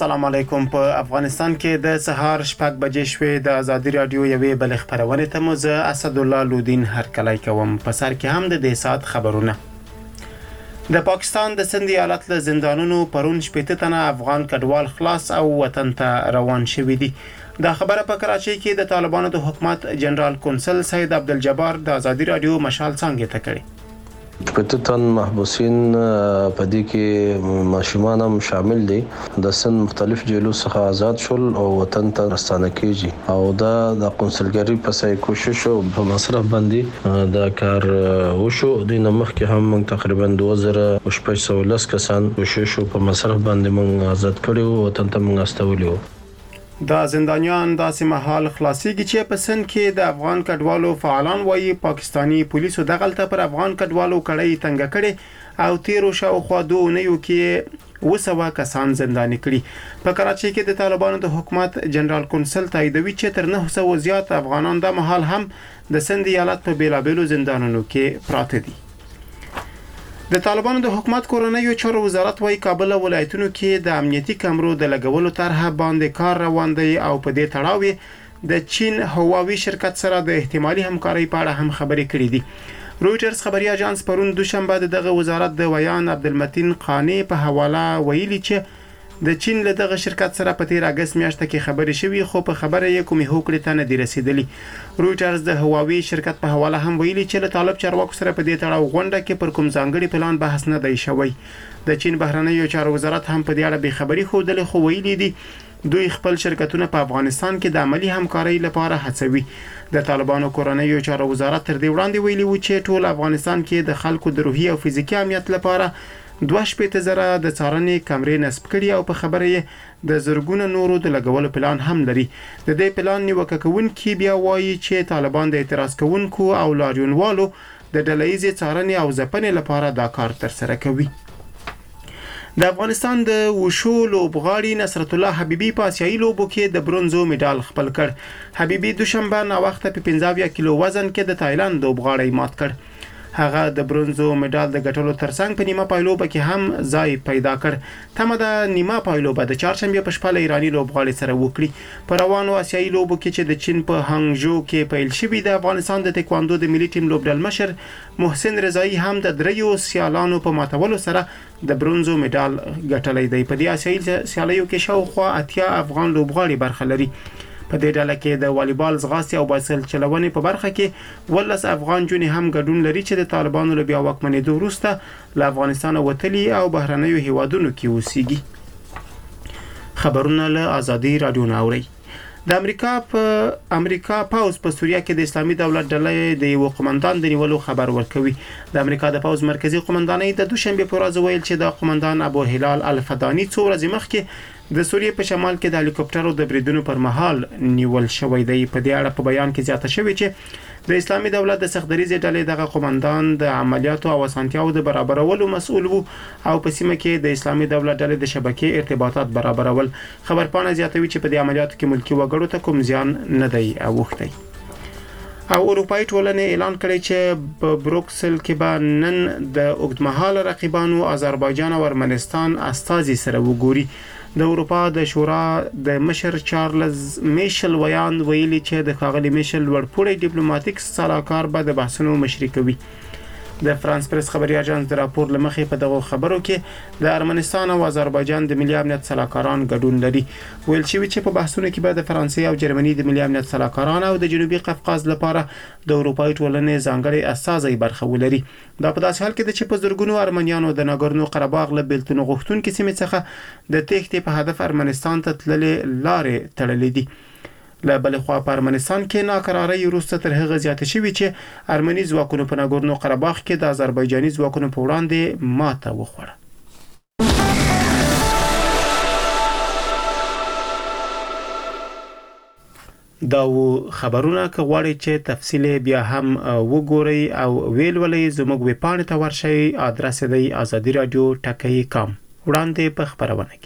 السلام علیکم. په افغانستان کې د سهار 6 بجې شوې د ازادي رادیو یوې بل خبرونه ته مو زه اسد الله لودین هرکلی کوم. په سر کې هم د دې سات خبرونه. د پاکستان د سند ایالت له زندانونو پرون 18 تنه افغان کډوال خلاص او وطن ته روان شوي دي. دا خبره په کراچۍ کې د طالبانو د حکومت جنرال کونسل سید عبدالجبار د ازادي رادیو مشال څنګه ته کړی. پتتن محبوسین په دې کې ماشومان هم شامل دي. د سن مختلف جیلو څخه آزاد شول او وطن ته راستانه کیږي او دا د قونسلګری په سای کوشش او په مصرف باندې دا کار وشو. د نمخ کې هم موږ تقریبا 2510 کسان کوشش په مصرف باندې موږ آزاد کړو، وطن ته موږ استولیو. دا زندانیان داسې محل خلاصيږي چې په سن کې د افغان کډوالو فعالان وایي پاکستانی پولیسو دغلطه پر افغان کډوالو کړی تنګ کړي او تیرو شاوخوا 2 اونیو کې 200 کسان زنداني کړي. په کراچۍ کې د طالبانو د حکومت جنرال کونسل تاییدوي چې تر 900 زیات افغانان د محل هم د سند ایالت په بیلابیلو زندانونو کې پراته دي. د طالبانو د حکومت کورنیو چارو وزارت وايي کابل ولایتونو کې د امنیتي کمرو د لګولو طرحه باندې کار روان دی او په دې تړاو د چین هواوی شرکت سره د احتمالي همکارۍ په اړه هم خبرې کړې دي. رويټرز خبري اژانس پرون دوشنبه دغه وزارت د ویان عبدالمتین قانی په حواله ویلي چې د چین له دغه شرکت سره په 13 اگست میاشت کې خبرې شوې خو په خبره یې کومې هوکړې ته نه دی رسیدلی. رويټرز د هواوی شرکت په حواله هم ویلي چې له طالب چارواکو سره په دې تړاو غونډه کې پر کوم ځانګړي پلان بحث نه دی شوی. د چین بهرنیو چارو وزارت هم په دې اړه به خبري خوده خو ویلي دي دوی خپل شرکتونه په افغانستان کې د عملی همکارۍ لپاره هڅوي. د طالبانو کورنیو چارو وزارت تر دې وړاندې ویلي و چې ټول افغانستان کې د خلکو د روحي او فزیکي امنیت لپاره 2.0 د څارنې کمرې نصب کړي او په خبره یې د زرګونه نورو د لګولو پلان هم لري. د دې پلان نیوکه کوونکي بیا وایي چې طالبان د اعتراض کوونکو او لاریونوالو د ډله‌ییزې څارنې او ځپنې لپاره دا کار ترسره کوي. د افغانستان د وشو لوبغاړي نصرت الله حبیبي په آسیایي لوبو کې د برونزو مډال خپل کړ. حبیبي دوشنبه نا وخت په 15 کیلو وزن کې د تایلند لوبغاړي مات کړ. هغه د برونزو مډال د ګټلو ترڅنګ په نیمه پایلوبه کې هم ځای پیدا کړ. تمه د نیمه پایلوبه د چهارشنبه په شپه له ایرانی لوبغاړي سره وکړي. په روانو آسیایي لوبو کې چې د چین په هانګژو کې پیل شوی د افغانستان د تکواندو د ملي ټیم لوبډل مشر محسن رضایی هم د دریو سیالانو په ماتولو سره د برونزو مډال ګټلی دی. په دې آسیایي سیالیو کې شاوخوا 80 افغان لوبغاړي برخه لري. په دې ډله کې د والیبال، ځغاستې او بایسکل چلونې په برخه کې 12 افغان جونې هم ګډون لري چې د طالبانو له بیا واکمنېدو وروسته له افغانستان وتلي او بهرنیو هیوادونو کې اوسېږي. خبرونه له ازادي رادیو ناوري. د امریکا پاوز په سوریه کې د اسلامي دولت ډلې د یو قومندان د نیولو خبر ورکوي. د امریکا د پاوز مرکزی قومندانۍ د دوشنبه په ورځ ویل چې د قومندان ابو هلال الفدانی څو ورځې مخکې د سوریې په شمال کې د هلیکوپټرو د بریدونو پر مهال نیول شوی دی. په دې اړه په بیان کې زیاته شوی چې د اسلامي دولت د سختدریزې ډلې دغه قومندان د عملیاتو او اسانتیاو د برابرولو مسؤل وو او په سیمه کې د اسلامي دولت ډلې د شبکې ارتباطات برابرول. خبرپاڼه زیاتوي چې په دې عملیاتو کې ملکی وګړو ته کوم زیان نه دی اوښتی. او اروپایي ټولنې اعلان کړی چې په بروکسل کې به نن د اوږدمهاله رقیبانو آذربایجان او ارمنستان استازي سره وګوري. د اروپا د شورا د مشر چارلز میشل ویلي چې د ښاغلي میشل لوړپوړی ډیپلوماټیک سلاکار به د بحثونو مشري کوي. د فرانس پریس خبري اژانس د راپور لمخې په دغه خبرو کې د ارمنستان او آذربایجان د ملي امنیت سلاکاران ګډون لري. ویل شوی چې په بحثونو کې به د فرانسې او جرمني د ملي امنیت سلاکاران او د جنوبي قفقاز لپاره د اروپایي ټولنې ځانګړي استازي برخه ولري. دا په داسې حال کې چې په زرګونو ارمنیانو د ناګورنو قرهباغ له بیلتون غوښتونکو سیمې څخه د تېښتې په هدف ارمنستان ته تللې لارې تړلې دي. له بل خوا په ارمنستان کې ناکرارۍ وروسته تر هغه زیاته شوې چې ارمني ځواکونو په ناګورنو قرهباغ کې د آذربایجاني ځواکونو په وړاندې ماته وخوړه. دا خبرونه که غواړئ چې تفصیل بیا هم وګورئ او ویلولئ زموږ ویبپاڼې ته ورشئ. ادرس دی azadiradio.com. وړاندې په خبرونه کې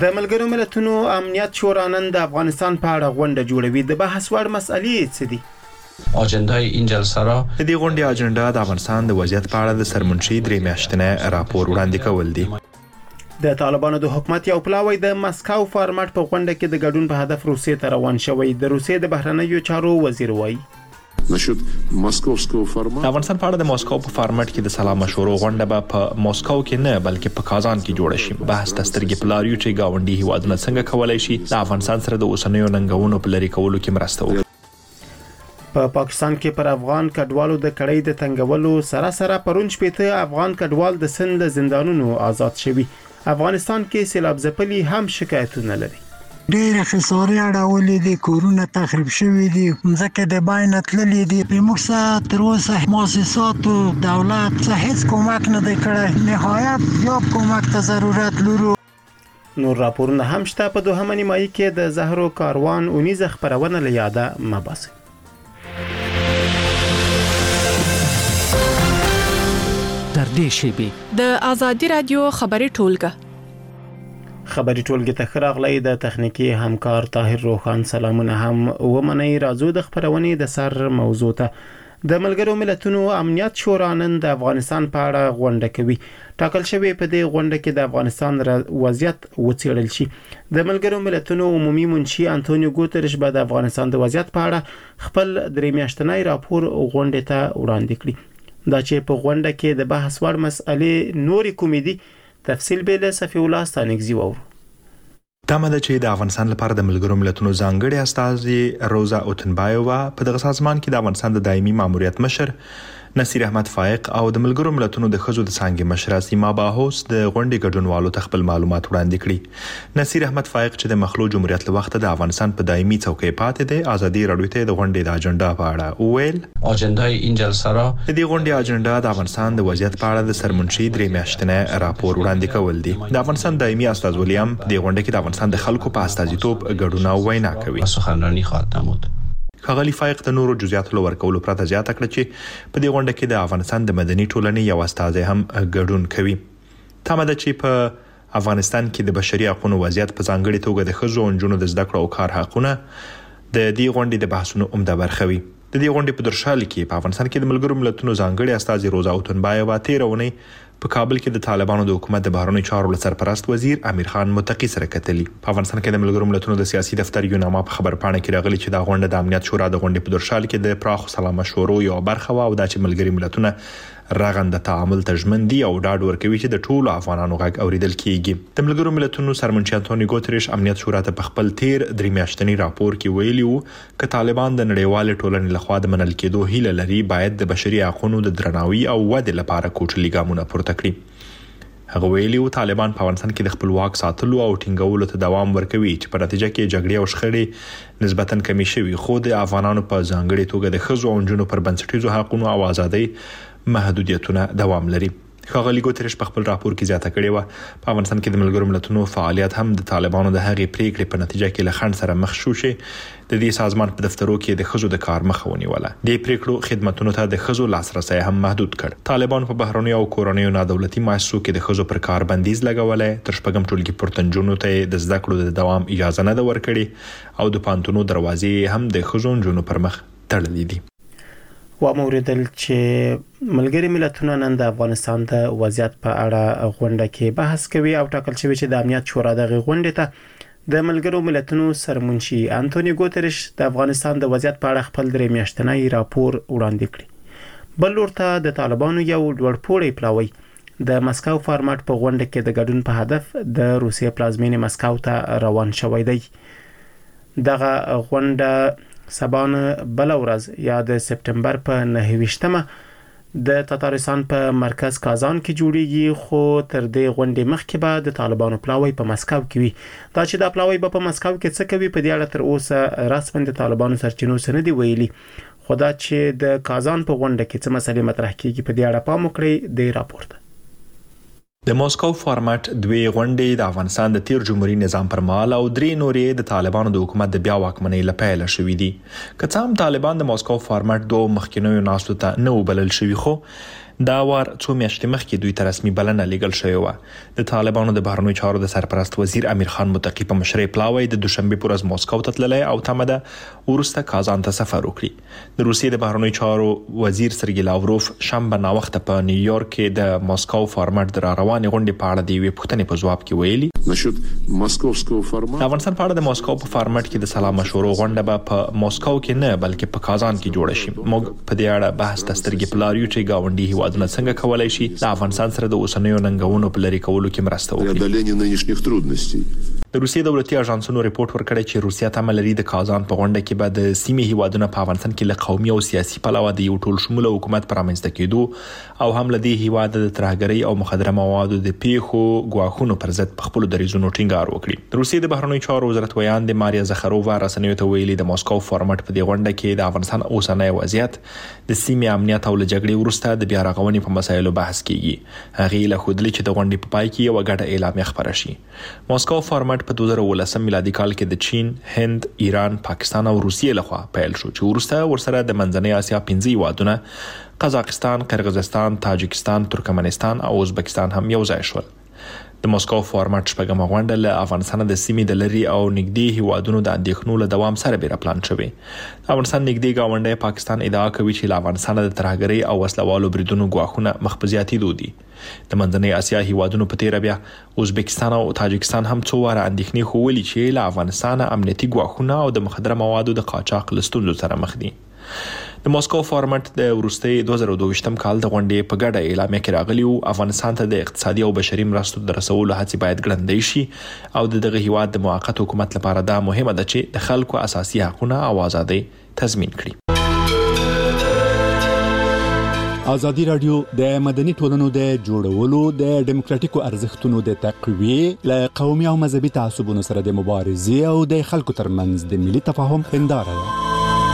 د ملګرو ملتونو امنیت شورا نن د افغانستان په اړه غونډه جوړوي. د بحث وړ مسئلې څه دي؟ اجنډای این جلسه را د دې غونډې اجنډا د افغانستان د وضعیت په اړه د سرمنشي 3 میاشتنی راپور وړاندې کول دي. د طالبانو د حکومت یو پلاوی د مسکو فارمټ په غونډه کې د ګډون په هدف روسیې ته روان شوی. د روسیې د بهرنیو چارو وزیر وایي насчет московского формата. افغانستان په اړه د مسکو په فارمټ کې د سلا مشورو غونډه به په مسکو کې نه بلکې په کازان کې جوړه شي. بحث د سترګې په لار یو چې گاونډي هیوادونه څنګه کولای شي د افغانستان سره د اوسنیو ننګونو په لري کولو کې مرسته وکړي. په پاکستان کې پر افغان کډوالو د کړۍ د تنګولو سره پرون شپته افغان کډوال د سند زندانونو آزاد شوي. افغانستان کې سیلاب ځپلي هم شکایتونه لري. ډېر خسارې اړولې دي، کورونه تخریب شوي دي، ځکه د باین تللې دي. په موږ سره تر اوسه مؤسساتو دولت څه هیڅ کومک نه دی کړی. نهایت یا کومک ته ضرورت لرو. نور راپورونه هم شته. په دوهمه نیمایي کې د زهرو کاروان اونیزه خبرونه له یاده مباسي. در دې شیبې د آزادي رادیو خبري ټولګه خبري ټولګه ته خراغلی د تخنیکی همکار طاهر روخان سلامونه هم ومنئ. راځو د خبرونې د سر موضوع ته. د ملګرو ملتونو امنیت شورا نن د افغانستان په اړه غونډه کوي. ټاکل شوی په دې غونډه کې د افغانستان وضعیت وڅېړل شي. د ملګرو ملتونو عمومي منشي انټونیو ګوتریش به د افغانستان د وضعیت په اړه خپل 3 میاشتنی راپور غونډه ته وړاندې کړي. دا چې په غونډه کې د بحث وړ مسئلې نورې کومې دي، تفصیل به له صفی الله ستانګزي وورو. تمه ده چې د افغانستان لپاره د ملګرو ملتونو ځانګړي استازي روزا اوتنبایووا په دغه سازمان کې د افغانستان د دایمي ماموریت مشر نصیر احمد فائق او د ملګرو ملتونو د خزو د څانګې مشر سیما باهوس د غونډې ګډونوالو ته خپل معلومات وړاندې کړي. نصیر احمد فائق چې د مخلوع جمهوریت له وخت د افغانستان په دایمي څوکۍ پاتې دی، ازادي راډیو ته د غونډې د اجنډا په اړه وویل اجنډای این جلسه را د دې غونډې اجنډا د افغانستان د وضعیت په اړه د سرمنشي 3 میاشتنی راپور وړاندې کول دي. د افغانستان دایمي استازولي هم د غونډې کې د افغانستان د خلکو په استازیتوب ګډون او وینا کوي. سخنرانی خواهد نمود. ښاغلي فائق د نورو جزئیاتو ورکولو پرته زیاته کړه چې په دې غونډه کې د افغانستان د مدني ټولنې یو استازی هم ګډون کوي. تمه ده چې په افغانستان کې د بشري حقوقو وضعیت په ځانګړي توګه د ښځو او نجونو د زده کړو او کار حقونه د دې غونډې د بحثونو عمده برخه وي. د دې غونډې په درشل کې په افغانستان کې د ملګرو ملتونو ځانګړي استازي روزا اوتنبایووا تیرونی په کابل کې د طالبانو د حکومت د بهرنیو چارو سرپرست وزیر امیر خان متقی سره کتلي. په افغانستان کې د ملګرو ملتونو د سیاسي دفتر یو نامه په خبرپاڼه کې راغلي چې د غونډې د امنیت شورا د غونډې په درشل کې د پراخ سلا مشورو یو برخه و او د ملګري ملتونو رغنده تعامل تضمین دی او ډاډ ورکوي چې د ټولو افغانانو غږ اوریدل کیږي. د ملګرو ملتونو سرمنشي انټونیو ګوتریش امنیت شورا ته په خپل 3 میاشتنی راپور کې ویلي وو چې طالبان د نړیوال ټولنې لخوا د منل کېدو هیله لري باید د بشري حقوقو د درناوي او ودې لپاره کوټلي ګامونه پورته کړي. هغه ویلي وو طالبان په افغانستان کې د خپلواک ساتلو او ټینګولو ته دوام ورکوي چې په نتیجه کې جګړې او شخړې نسبتاً کمی شوي، خو د افغانانو په ځانګړي توګه د ښځو او نجونو پر بنسټیزو حقوقو او ازادۍ محدودیتونه دوام لري. ښاغلي ګوتریش په خپل راپور کې زیاته کړې و په افغانستان کې د ملګرو ملتونو فعالیت هم د طالبانو د هغې پریکړې په نتیجه کې له خنډ سره مخ شو چې د دې سازمان په دفترو کې د ښځو د کار مخه ونیوله. د پریکړو خدماتونو ته د ښځو لاسرسي هم محدود کړ. طالبان په بهرنیو او کورنیو نادولتي مؤسسو کې د ښځو پر کار بندیز لګولای، تر شپږم ټولګي پورته نجونو ته د زده کړو د دوام اجازه نه ورکړي او د پانتونو دروازې هم د ښځو نجونو پر مخ تړلې دي. و موریدل چې ملګري ملتونه نن د افغانستان د وضعیت په اړه غونډه کې بحث کوي او ټاکل شوی چې د امنیت شورا د غونډې ته د ملګرو ملتونو سرمنشي انټونیو ګوتریش د افغانستان د وضعیت په اړه خپل 3 میاشتنی راپور وړاندې کړي. بل ورته د طالبانو یو ډوړپوړی پلاوی د مسکو فارمټ په غونډه کې د ګډون په هدف د روسیې پلازمینې مسکو ته روان شوی دی. دغه غونډه سبان بل ورځ یا د سپټمبر په 9 د تاتارستان په مرکز کازان کې جوړیږي، خو تر دې غونډې مخکې به د طالبانو پلاوی په مسکو کې وي. دا چې د پلاوی په مسکو کې څه کوي په دې اړه تر اوسه رسماً د طالبانو سرچینو څه نه دی ویلي، خو دا چې د کازان په غونډه کې څه مسلې مطرح کیږي په دې اړه پام وکړئ د راپور. د مسکو فارمټ 2 غونډې د افغانستان د تیر جمهوریت نظام پر مهال او 3 نورې د طالبانو د حکومت د بیا واکمنۍ لپاره شوې دي. که څه هم طالبان د مسکو فارمټ 2 مخکینیو ناستو ته نه وبلل شوي، خو دا وار څو میاشتې مخکې دوی ته رسمي بلنه لیږل شوې وه. د طالبانو د بهرنیو چارو د سرپرست وزیر امیر خان متقي په مشرۍ پلاوی د دوشنبه پر ورځ موسکو ته تللی او تمه ده وروسته کازان ته سفر وکړي. د روسیې د بهرنیو چارو وزیر سرګی لاوروف شنبه ناوخته په نیویورک کې د موسکو فارمټ د روانې غونډې په اړه د یوې پوښتنې په ځواب کې ویلي د افغانستان په اړه د موسکو په فارمټ کې د سلا مشورو غونډه به په موسکو کې نه بلکې په کازان کې جوړه شي. موږ په دې اړه بحث د سترګې په لار یو چې گاونډي هیوادونه څنګه کولای شي د افغانستان سره د اوسنیو ننګونو په لري کولو کې مرسته وکړي. د روسیې دولتي اژانسونو ریپورت ورکړی چې روسیا تمه لري د کازان په غونډه کې به د سیمې هیوادونه په افغانستان کې له قومي او سیاسي پلوه د یو ټول شموله حکومت پر رامنځته کېدو او هم له دې هیواد د ترهګرۍ او مخدره موادو د پیښو ګواښونو پر ضد په خپل دریځونو ټینګار وکړي. روسیې د بهرنیو چارو وزارت ویان د ماریا زخرووا رسنیو ته ویلي د موسکو فارمټ په دې غونډه کې د افغانستان اوسنی وضعیت د سیمې امنیت او له جګړې وروسته د بیا رغونې په مسایلو بحث کیږي. هغه له خودلی چې د غونډې په پای کې یو غټه اعلامیه خبره شي. موسکو فارمټ په 2019 میلادي کال کې د چین، هند، ایران، پاکستان او روسیې لخوا پیل شو چې وروسته ورسره د منځنۍ اسیا 5 هیوادونه قزاقستان، قرغیزستان، تاجکستان، ترکمنستان او ازبکستان هم یو ځای شول. د موسکو فارمټ شپږمه غونډه له افغانستان د سیمې د لري او نږدې هیوادونو د اندېښنو له دوام سره بیره پلان شوی. د افغانستان نږدې گاونډی پاکستان ادعا کوي چې له افغانستان د ترهګرۍ او وسلوالو بریدونو ګواښونه مخ په زیاتېدو دي. د منځنۍ اسیا هیوادونو په تیره بیا ازبکستان او تاجکستان هم څو واره اندېښنې ښوولې چې له افغانستان امنیتي ګواښونه او د مخدره موادو د قاچاق له ستونزو سره مخ دي. د موسکو فارمټ د وروستي 2022م کال د غونډې په ګډه اعلامیه کې راغلی او افغانستان ته د اقتصادي او بشري مرستو د رسولو هڅې باید ګړندۍ شي او دغه هیواد د موقت حکومت لپاره دا مهمه ده چې د خلکو اساسي حقوقونه او ازادي تضمین کړي. ازادي رادیو د مدني ټولنو د جوړولو د ډیموکراتیکو ارزښتونو د تقویې له قومي او مذهبي تعصبونو سره د مبارزې او د خلکو ترمنځ د ملي تفاهم هنداره ده.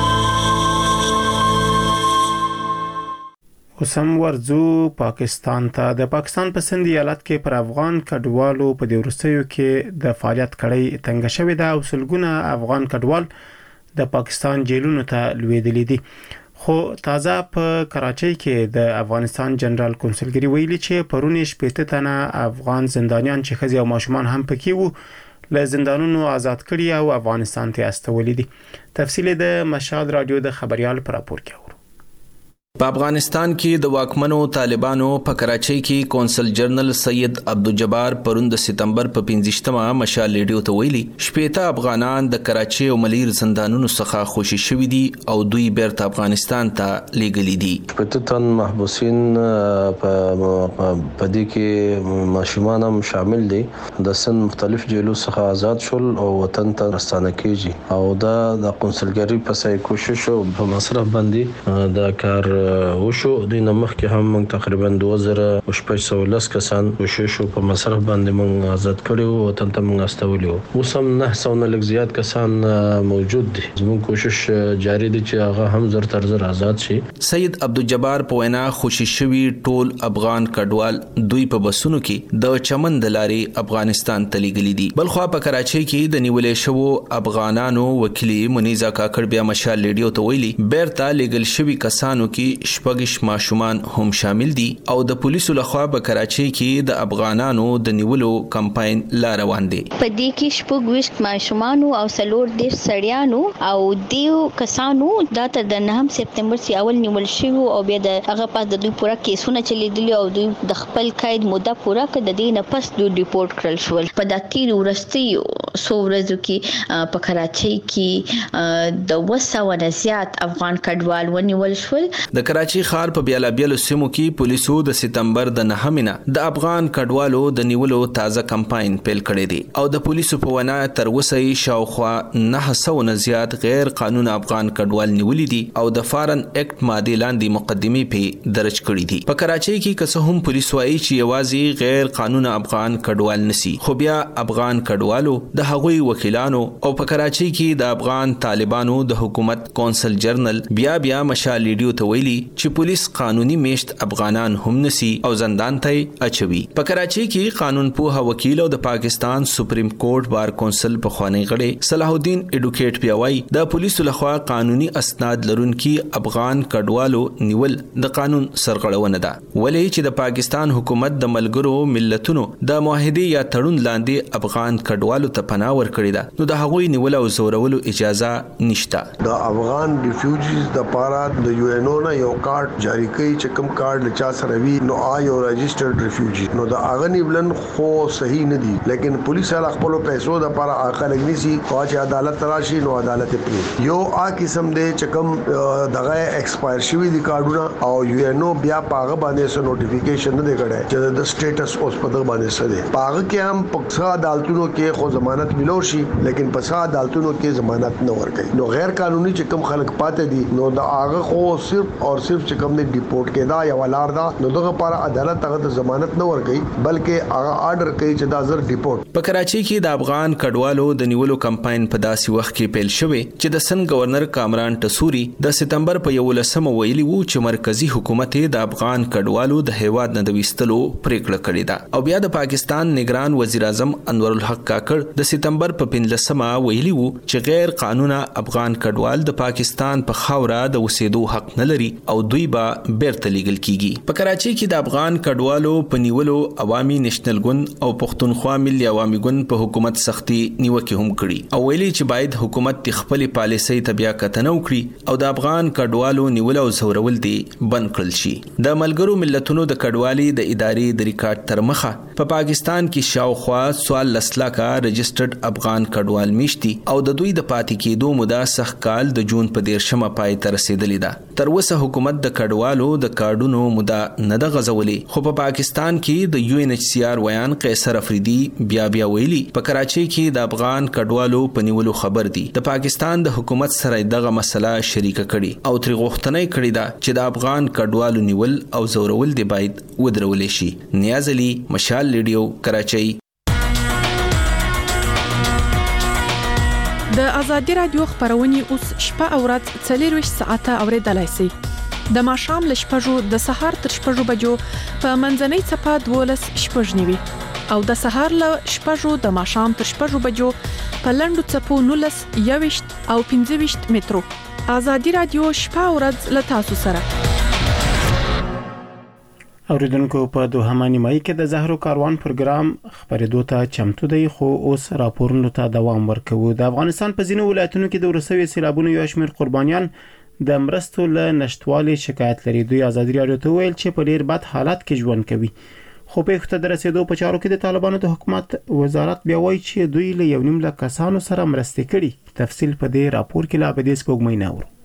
اوسم ورځو پاکستان ته. د پاکستان په سند ایالت کې پر افغان کډوالو په د وروستیو کې د فعالیت کړۍ تنګ شوې ده او سلګونه افغان کډوال د پاکستان جیلونو ته لویدلي دي. خو تازه په کراچۍ کې د افغانستان جنرال کنسولګری ویلي چې پرون 18 تنه افغان زندانیان چې ښځې او ماشومان هم پکې وو له زندانونو آزاد کړي او افغانستان ته استولي دي. تفصیل د مشال رادیو د خبريال پر راپور کې. په افغانستان کې د واکمنو طالبانو په کراچۍ کې کونسل جنرال سید عبدالجبار پرون د سپتمبر په 15مه مشال ریډیو ته ویلي 18 افغانان د کراچۍ او ملیر زندانونو څخه خوشي شوي دي او دوی بیرته افغانستان ته لیږلي دي. 18 تن محبوسین په دې کې ماشومان هم شامل دي. د سن مختلف جیلو څخه آزاد شول او وطن ته راستانه کیږي او دا د کونسلګری په سای کوشش او په مصرف باندې دا کار وشو. د نمخ کې هم موږ تقریبا 2510 کسان کوشش په مصرف باندې موږ آزاد کړو او تنته موږ استولیو. اوس هم 900 لږ زیات کسان موجود دي. زموږ کوشش جاری دي چې هغه هم زر تر زر آزاد شي. سید عبدالجبار په وینا خوشي شوي ټول افغان کډوال دوی په بسونو کې د چمن د لارې افغانستان ته لیږلي دي. بلخوا په کراچۍ کې د نیولې شوو افغانانو وکیل منیزا کاکړ بیا مشال ریډیو ته ویلي بیرته لیږل شوي کسانو کې شپږ ماشومان هم شامل دي او د پولیسو لخوا په کراچۍ کې د افغانانو د نیولو کمپاین لا روان دي. په دې کې شپږ وشت ماشومان او 40 سړیانو او دیو کسانو د 9 سپتمبر سی اول نیول شوی او بیا د هغه پاس د دوی پورا کیسونه چلیدلی او دوی د خپل قید مده پورا کړ. د دې نه پس دوی ریپورت کړل شول. په داتیر ورستي سو ورځو کې په کراچۍ کې د 200 نه زیات افغان کډوال ونیول شول. د کراچۍ ښار په بیلابیلو سیمو کې پولیسو د سپتمبر د 9مه د افغان کډوالو د نیولو تازه کمپاین پیل کړی دی او د پولیسو په وینا تر اوسه شاوخوا 900 نه زیات غیر قانوني افغان کډوال نیولي دي او د فارن اکټ ماده لاندې مقدمې په درج کړې دي. په کراچۍ کې که څه هم پولیس وايي چې یوازې غیر قانوني افغان کډوال نسی خو بیا افغان کډوالو د د هغوی وکیلانو او په کراچۍ کې د افغان طالبانو د حکومت کونسل جنرال بیا مشال لیډیو ته ویلي چې پولیس قانوني میشت افغانان هم نسی او زندان ته اچوي. په کراچۍ کې قانون پوه وکیل او د پاکستان سپریم کورټ بار کونسل په خوانی غړي صلاح الدین ایډوکیټ پیاوي د پولیسو لخوا قانوني اسناد لرونکي افغان کډوالو نیول د قانون سرغړونه ده، ولې چې د پاکستان حکومت د ملګرو ملتونو د معاهده یا تړون لاندې افغان کډوالو ته پناه ورکړي ده، نو د هغوی نیول او زورولو اجازه نشته. د افغان ریفیوجیز د پاره د یو ان او نه یو کارت جاری کوي چې کوم کارت لچا سره وی نو آیو رجسٹرډ ریفیوجی نو د اغه نیولن خو صحیح نه دي، لیکن پولیس هغه خپل پیسو د پاره عقل نگنسی او چې عدالت راشي نو عدالت پری یو قسم دی چې کوم دغه ایکسپایر شوی دي کارډونه او یو ان او بیا پاغه باندې سره نوټیفیکیشن نه دی کړی چې د سټیټس اوس په دغه باندې سره دی. پاغه کې هم پکسا عدالتونو کې خو ضمانت ملو شي، لیکن پسا عدالتونو کې ضمانت نه ورکړي. نو غیر قانوني چې کوم خلک پاتې دي نو د هغه خو صرف او صرف چې کوم دی ډیپورټ کېدا یا ولار دا نو دغه پر عدالت هغه ضمانت نه ورکړي بلکې هغه آرډر کوي چې دا زر ډیپورټ. په کراچۍ کې د افغان کډوالو د نیولو کمپاین په داسې وخت کې پیل شوی چې د سن گورنر کامران ټسوري د سپتمبر په 11 ویلي وو چې مرکزی حکومت د افغان کډوالو د هیواد نه د وستلو پریکړه کړې ده، او بیا د پاکستان نگران وزیر اعظم انور الحق کاکړ د سپتمبر په 15 ویلي وو چې غیر قانونا افغان کډوال د پاکستان په خاوره د اوسېدو حق نه لري او دوی به بیرته لیږل کیږي. په کراچۍ کې د افغان کډوالو په نیولو عوامي نېشنل ګوند او پښتونخوا ملي عوامي ګوند په حکومت سختي نیوکه هم کړي او ویلي چې باید حکومت خپل پالیسۍ ته بیا کتنه وکړي او د افغان کډوالو نیول او زورول دي بند کړل شي. د ملګرو ملتونو د کډوالي د ادارې د ریکارډ تر مخه په پاکستان کې شاوخوا 14 لکه رجسټرډ افغان کډوال میشتي او د دوی د پاتې کېدو موده سخت کال د جون په 13 پای ته رسیدلې ده. تر اوسه حکومت د کډوالو د کارډونو موده نه ده غځولې، خو په پاکستان کې د یو ان ایچ سی آر ویان قیصر افریدي بیا ویلي په کراچۍ کې د افغان کډوالو په نیولو خبر دي، د پاکستان د حکومت سره دغه مسله شریکه کړي او تر غوښتنه کړې ده چې د افغان کډوالو نیول او زورول دی باید ودرول شي. نیاز علي، مشال لیډیو، کراچۍ. د ازادي رادیو خبرونه اوس شپه او ورځ 24 ساعته اوریدلای شئ. د ماښام ل شپږو د سهار تر شپږو بجو په منځنۍ صفه 12 شپږنیوي او د سهار ل شپږو د ماښام تر شپږو بجو په لندو صفو 19 21 او 25 مترو. ازادي رادیو شپه او ورځ ل تاسو سره. اوریدونکو په دوهمه نیمایي کې د زهرو کاروان پروګرام خبرېدو ته چمتو دی، خو اوس راپورونو ته دوام ورکوو. د افغانستان په ځینو ولایتونو کې د ورسوي سیلابونو یو شمېر قربانیان د مرستو له نشټوالي شکایت لري. دوی ازادي رادیو ته ویل چې په ډیر بد حالت کې ژوند کوي، خو په وخت د رسیدو په چارو کې د طالبانو د حکومت وزارت بیا وایي چې دوی له 1.5 لک کسانو سره مرستې کړي. تفصیل په دې راپور کې لا بدیس کوګمې نه ورو.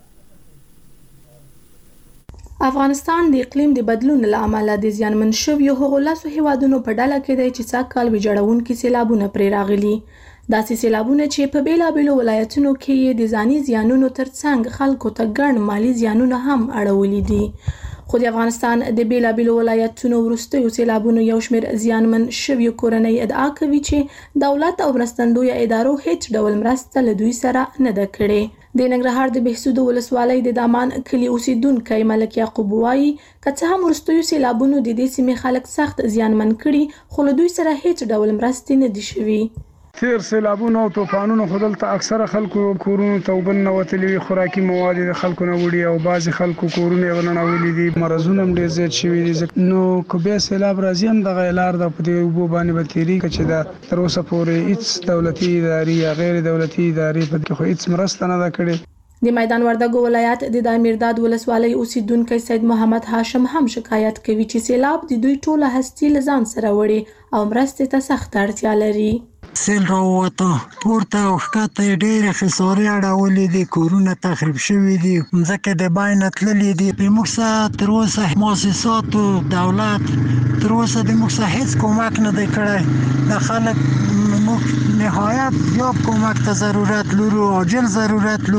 افغانستان د اقلیم د بدلون له امله د زیانمن شویو هغو لاسو هیوادونو په ډله کې دی چې څاکال ویجاړونکي سیلابونه پرې راغلي. داسې سیلابونه چې په بیلابیلو ولایتونو کې د ځاني زیانونو ترڅنګ خلکو ته ګڼ مالی زیانونه هم اړولي دي. خو د افغانستان د بیلابیلو ولایتونو وروستیو سیلابونو یو شمېر زیانمن شویو کورنۍ ادعا کوي چې دولت او مرستندویه ادارو هیڅ ډول مرسته له دوی سره نه ده کړې. د ننګرهار د بهسود ولسوالۍ د دامان کلی اوسیدونکو ملک یعقوب وایي که څه هم وروستیو سیلابونو د دې سیمې خلک سخت زیانمن کړي، خو له دوی سره هیڅ ډول مرستې نه دي شوي. تیر سیلابونو او طوفانونو خودلته اکثره خلکو کورونو ته وبنه وتلي، خوراکي مواد د خلکو نه وړي او بعضي خلکو کورونه ورننولي دي، مرزونه هم ډیر زیات شوي دي. نو که بیا سیلاب راځي هم دغه لار د په دې اوبو باندې به تیریږي چې دا تر اوسه پورې هیڅ دولتي ادارې یا غیر دولتي ادارې په دې خو هیڅ مرسته نه ده کړې. د میدان وردګو ولایت د دایمیرداد ولسوالۍ اوسیدونکو سید محمد هاشم هم شکایت کوي چې سیلاب د دوی ټوله هستی لزان سره وړي او مرستې ته سخت اړتیا لري. سیل راووته پورته او ښکته ډېرې خسارې اړولې دي، کورونه تخریب شوي دي، مځکې د بای نه تللې دي. موږ څه تر اوسه مؤسساتو دولت تر اوسه د موږ څه هیڅ کومک نه دی کړی. د خلک موږ نهایت یا کومک ته ضرورت لرو، عاجل ضرورت لرو.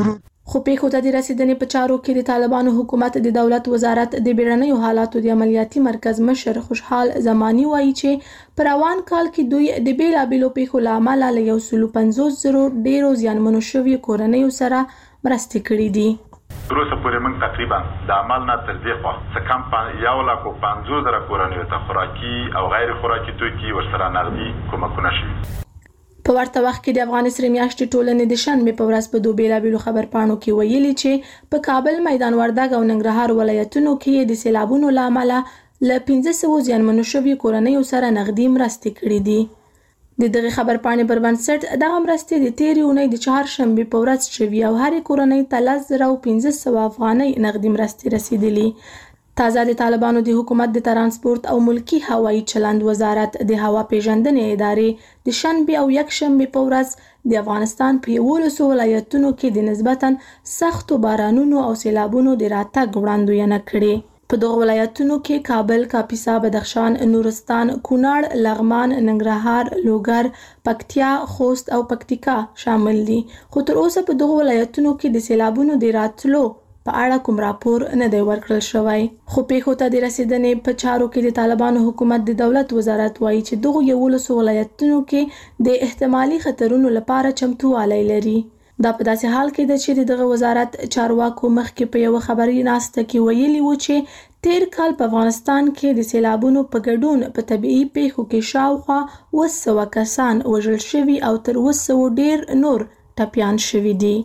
خو پیښو ته د رسیدنې په چارو کې د طالبانو حکومت د دولت وزارت د بیړنیو حالاتو د عملیاتي مرکز مشر خوشحال زمانی وایي چې په روان کال کې دوی د بیلابېلو پیښو له امله له 150,000 ډیرو زیانمنو شویو کورنیو سره مرستې کړې دي. وروسته پورې موږ تقریبا د عمل نه تر دې خوا څه کم 150,000 کورنیو ته خوراکي او غیر خوراکي توکي ورسره نغدي کومکونه شوي. په ورته وخت کې د افغان سره میاشتې ټولنې د شنبې په ورځ په دوه بیلابېلو خبرپاڼو کې ویلي چې په کابل، میدان وردګ او ننګرهار ولایتونو کې د سیلابونو له امله له 1500 زیانمنو شویو کورنیو سره نغدي مرستې کړې دي. د دغه خبرپاڼې پر بنسټ دغه مرستې د تېرې اونۍ د چهارشنبې په ورځ شوي او هرې کورنۍ ته 10,500 افغانۍ نغدي مرستې رسیدلي. تازه د طالبانو د حکومت د ترانسپورت او ملکی هوایی چلند وزارت د هوا پیژندنې ادارې د شنبه او یکشنبه په ورځ د افغانستان په 11 ولایتونو کې د نسبتاً سختو بارانونو او سیلابونو د راتګ وړاندوینه کړې. په دغه ولایتونو کې کابل، کاپیسا، بدخشان، نورستان، کونړ، لغمان، ننګرهار، لوګر، پکتیا، خوست او پکتیکا شامل دي. خو تر اوسه په دغه ولایتونو کې د سیلابونو د راتلو په اړه کوم راپور نه دی ورکړل شوی. خو پیښو ته د رسیدنې په چارو کې د طالبانو حکومت د دولت وزارت وایي چې دغه 11 ولایتونو کې د احتمالي خطرونو لپاره چمتووالی لري. دا په داسې حال کې ده چې دغه وزارت چارواکو مخکې په یو خبري ناسته کې ویلي و چې تیر کال په افغانستان کې د سیلابونو په ګډون په طبيعي پیښو کې شاوخوا 200 کسان وژل شوي او تر 200 ډیر نور ټپیان شوي دي.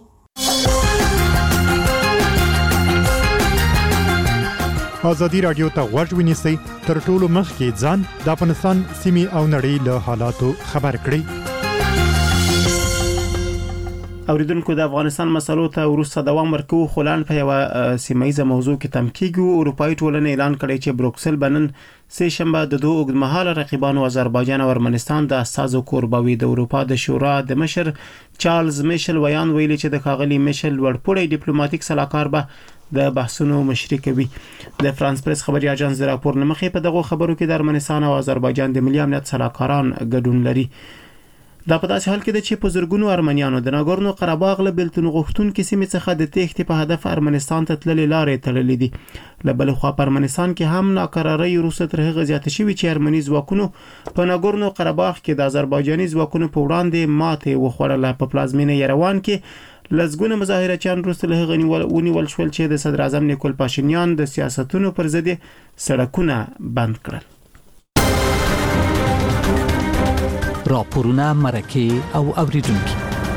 ازادي رادیو ته غوږ ونیسئ، تر ټولو مخکې ځان د افغانستان سیمې او نړۍ له حالاتو خبر کړئ. اوریدونکو د افغانستان مسلو ته وروسته دوام ورکوو، خو لاند په یو سیمایي موضوع کې تم کیږو. اروپایي ټولنه اعلان کړی چې بروکسل بنن سه شنبه د دوه اوږدمهاله رقیبانو آذربایجان او ارمنستان د استازو کوربوي د اروپا د شورا د مشر چارلز میشل ویان ویلي چې د ښاغلي میشل وړپوړی ډیپلوماټیک سلاکار به د بحثونو مشري کوي. د فرانس پریس خبري اژانس د راپور نمخې په دغه خبرو کې د ارمنستان او آذربایجان د ملي امنیت سلاکاران ګډون لري. دا په داسې حال کې ده چې په زرګونو ارمنیانو د ناګورنو قرهباغ له بیلتون غوښتونکو سیمې څخه د تېښتې په هدف ارمنستان ته تللې لارې تړلې دي. له بل خوا په ارمنستان کې هم ناکرارۍ وروسته تر هغه زیاته شوې چې ارمني ځواکونو په ناګورنو قرهباغ کې د آذربایجاني ځواکونو په وړاندې ماتې وخوړله. په پلازمینه یروان کې لزګونه مظاهرچیان وروسته له هغه ونیول شول چې د صدر اعظم نیکول پاشینیان د سیاستونو پر ضد سړکونه بند کړل. راپورونه، مرکه او اوریدونکو.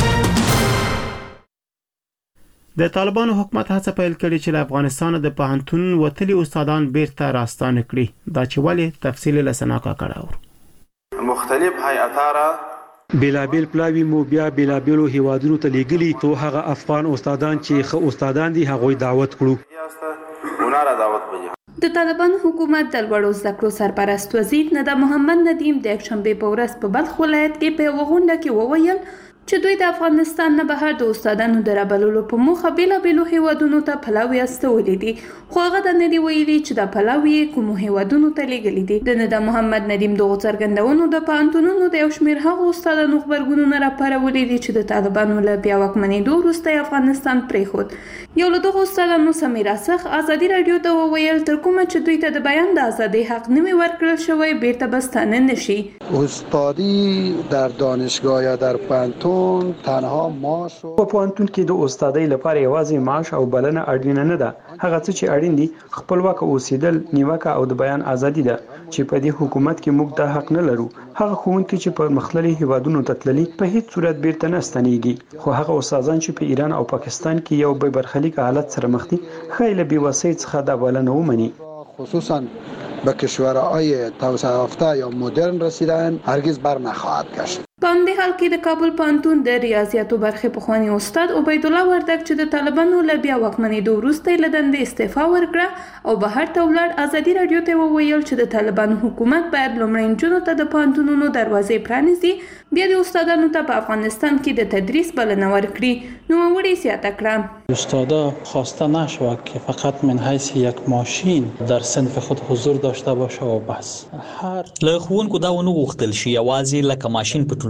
د طالبانو حکومت هڅه پیل کړې چې له افغانستان د پوهنتون وتلي استادان بیرته راستانه کړي. دا چې ولې تفصیل لسناکا کړه. مختلف هیئاتاره بیلابیل پلاوی مو بیا بیلابیلو هیوادونو ته لیږلي، تو هغه افغان استادان چې ښه استادان دي هغوی دعوت کړو. د طالبان حکومت د لوړو زده کړو سرپرست وزیر ندا محمد ندیم د یکشنبه په ورځ په بلخ ولایت کې په غونډه کې وویل چې دوی د افغانستان نه بهر د استادانو د رابللو په موخه بیلابیلو هیوادونو ته پلاوی استولې دي، خو هغه د ندی ویلي چې د پلاوی کوم هیوادونو ته لیږلي دي. د ندا محمد ندیم دغه څرګندونو د پانتونونو د یو شمېر هغو استادانو خبرګونونه راپارولي دي چې د طالبانو له بیا واکمنېدو وروسته افغانستان پرېښود. یو له دغو استادانو سمیرا سخ ازادي رادیو ته وویل تر کومه چې دوی ته د بیان د ازادۍ حق نه وي ورکړل شوی بیرته به ستانه نشي. استادی در دانشگاه یا در پانتون تنها معاش په پوهنتون کې د استادۍ لپاره یوازې معاش او بلنه اړینه نه ده. هغه څه چې اړین دي خپلواک اوسېدل، نیوکه او د بیان ازادي ده چې په دې حکومت کې موږ د حق نه لرو. هغه ښوونکي چې په مختلفو هیوادونو ته تللي په هیڅ صورت بیرته نه ستنېږي، خو هغه استادان چې په ایران او پاکستان کې یو بې برخلیک حالت سره مخ دي ښایي له بېوسۍ څخه دا بلنه ومني. خصوصا به کشورهای توسعه یافته یا مدرن رسیدن هرگز بر نخواهد گشت. په همدې حال کې د کابل پوهنتون د ریاضیاتو برخې پخوانی استاد عبیدالله وردګ چې د طالبانو له بیا واکمنېدو وروسته له دندې استعفا ورکړه او بهر ته ولاړ، ازادي رادیو ته وویل چې د طالبانو حکومت باید لومړی نجونو ته د پوهنتونونو دروازې پرانیزي، بیا د استادانو ته په افغانستان کې د تدریس بلنه ورکړي. نوموړي زیاته کړه استادا خواسته نشود که فقط من حیث یک ماشین در صنف خود حضور داشته باشه و بس. له ښوونکو دا ونه غوښتل شي یوازې لکه ماشین په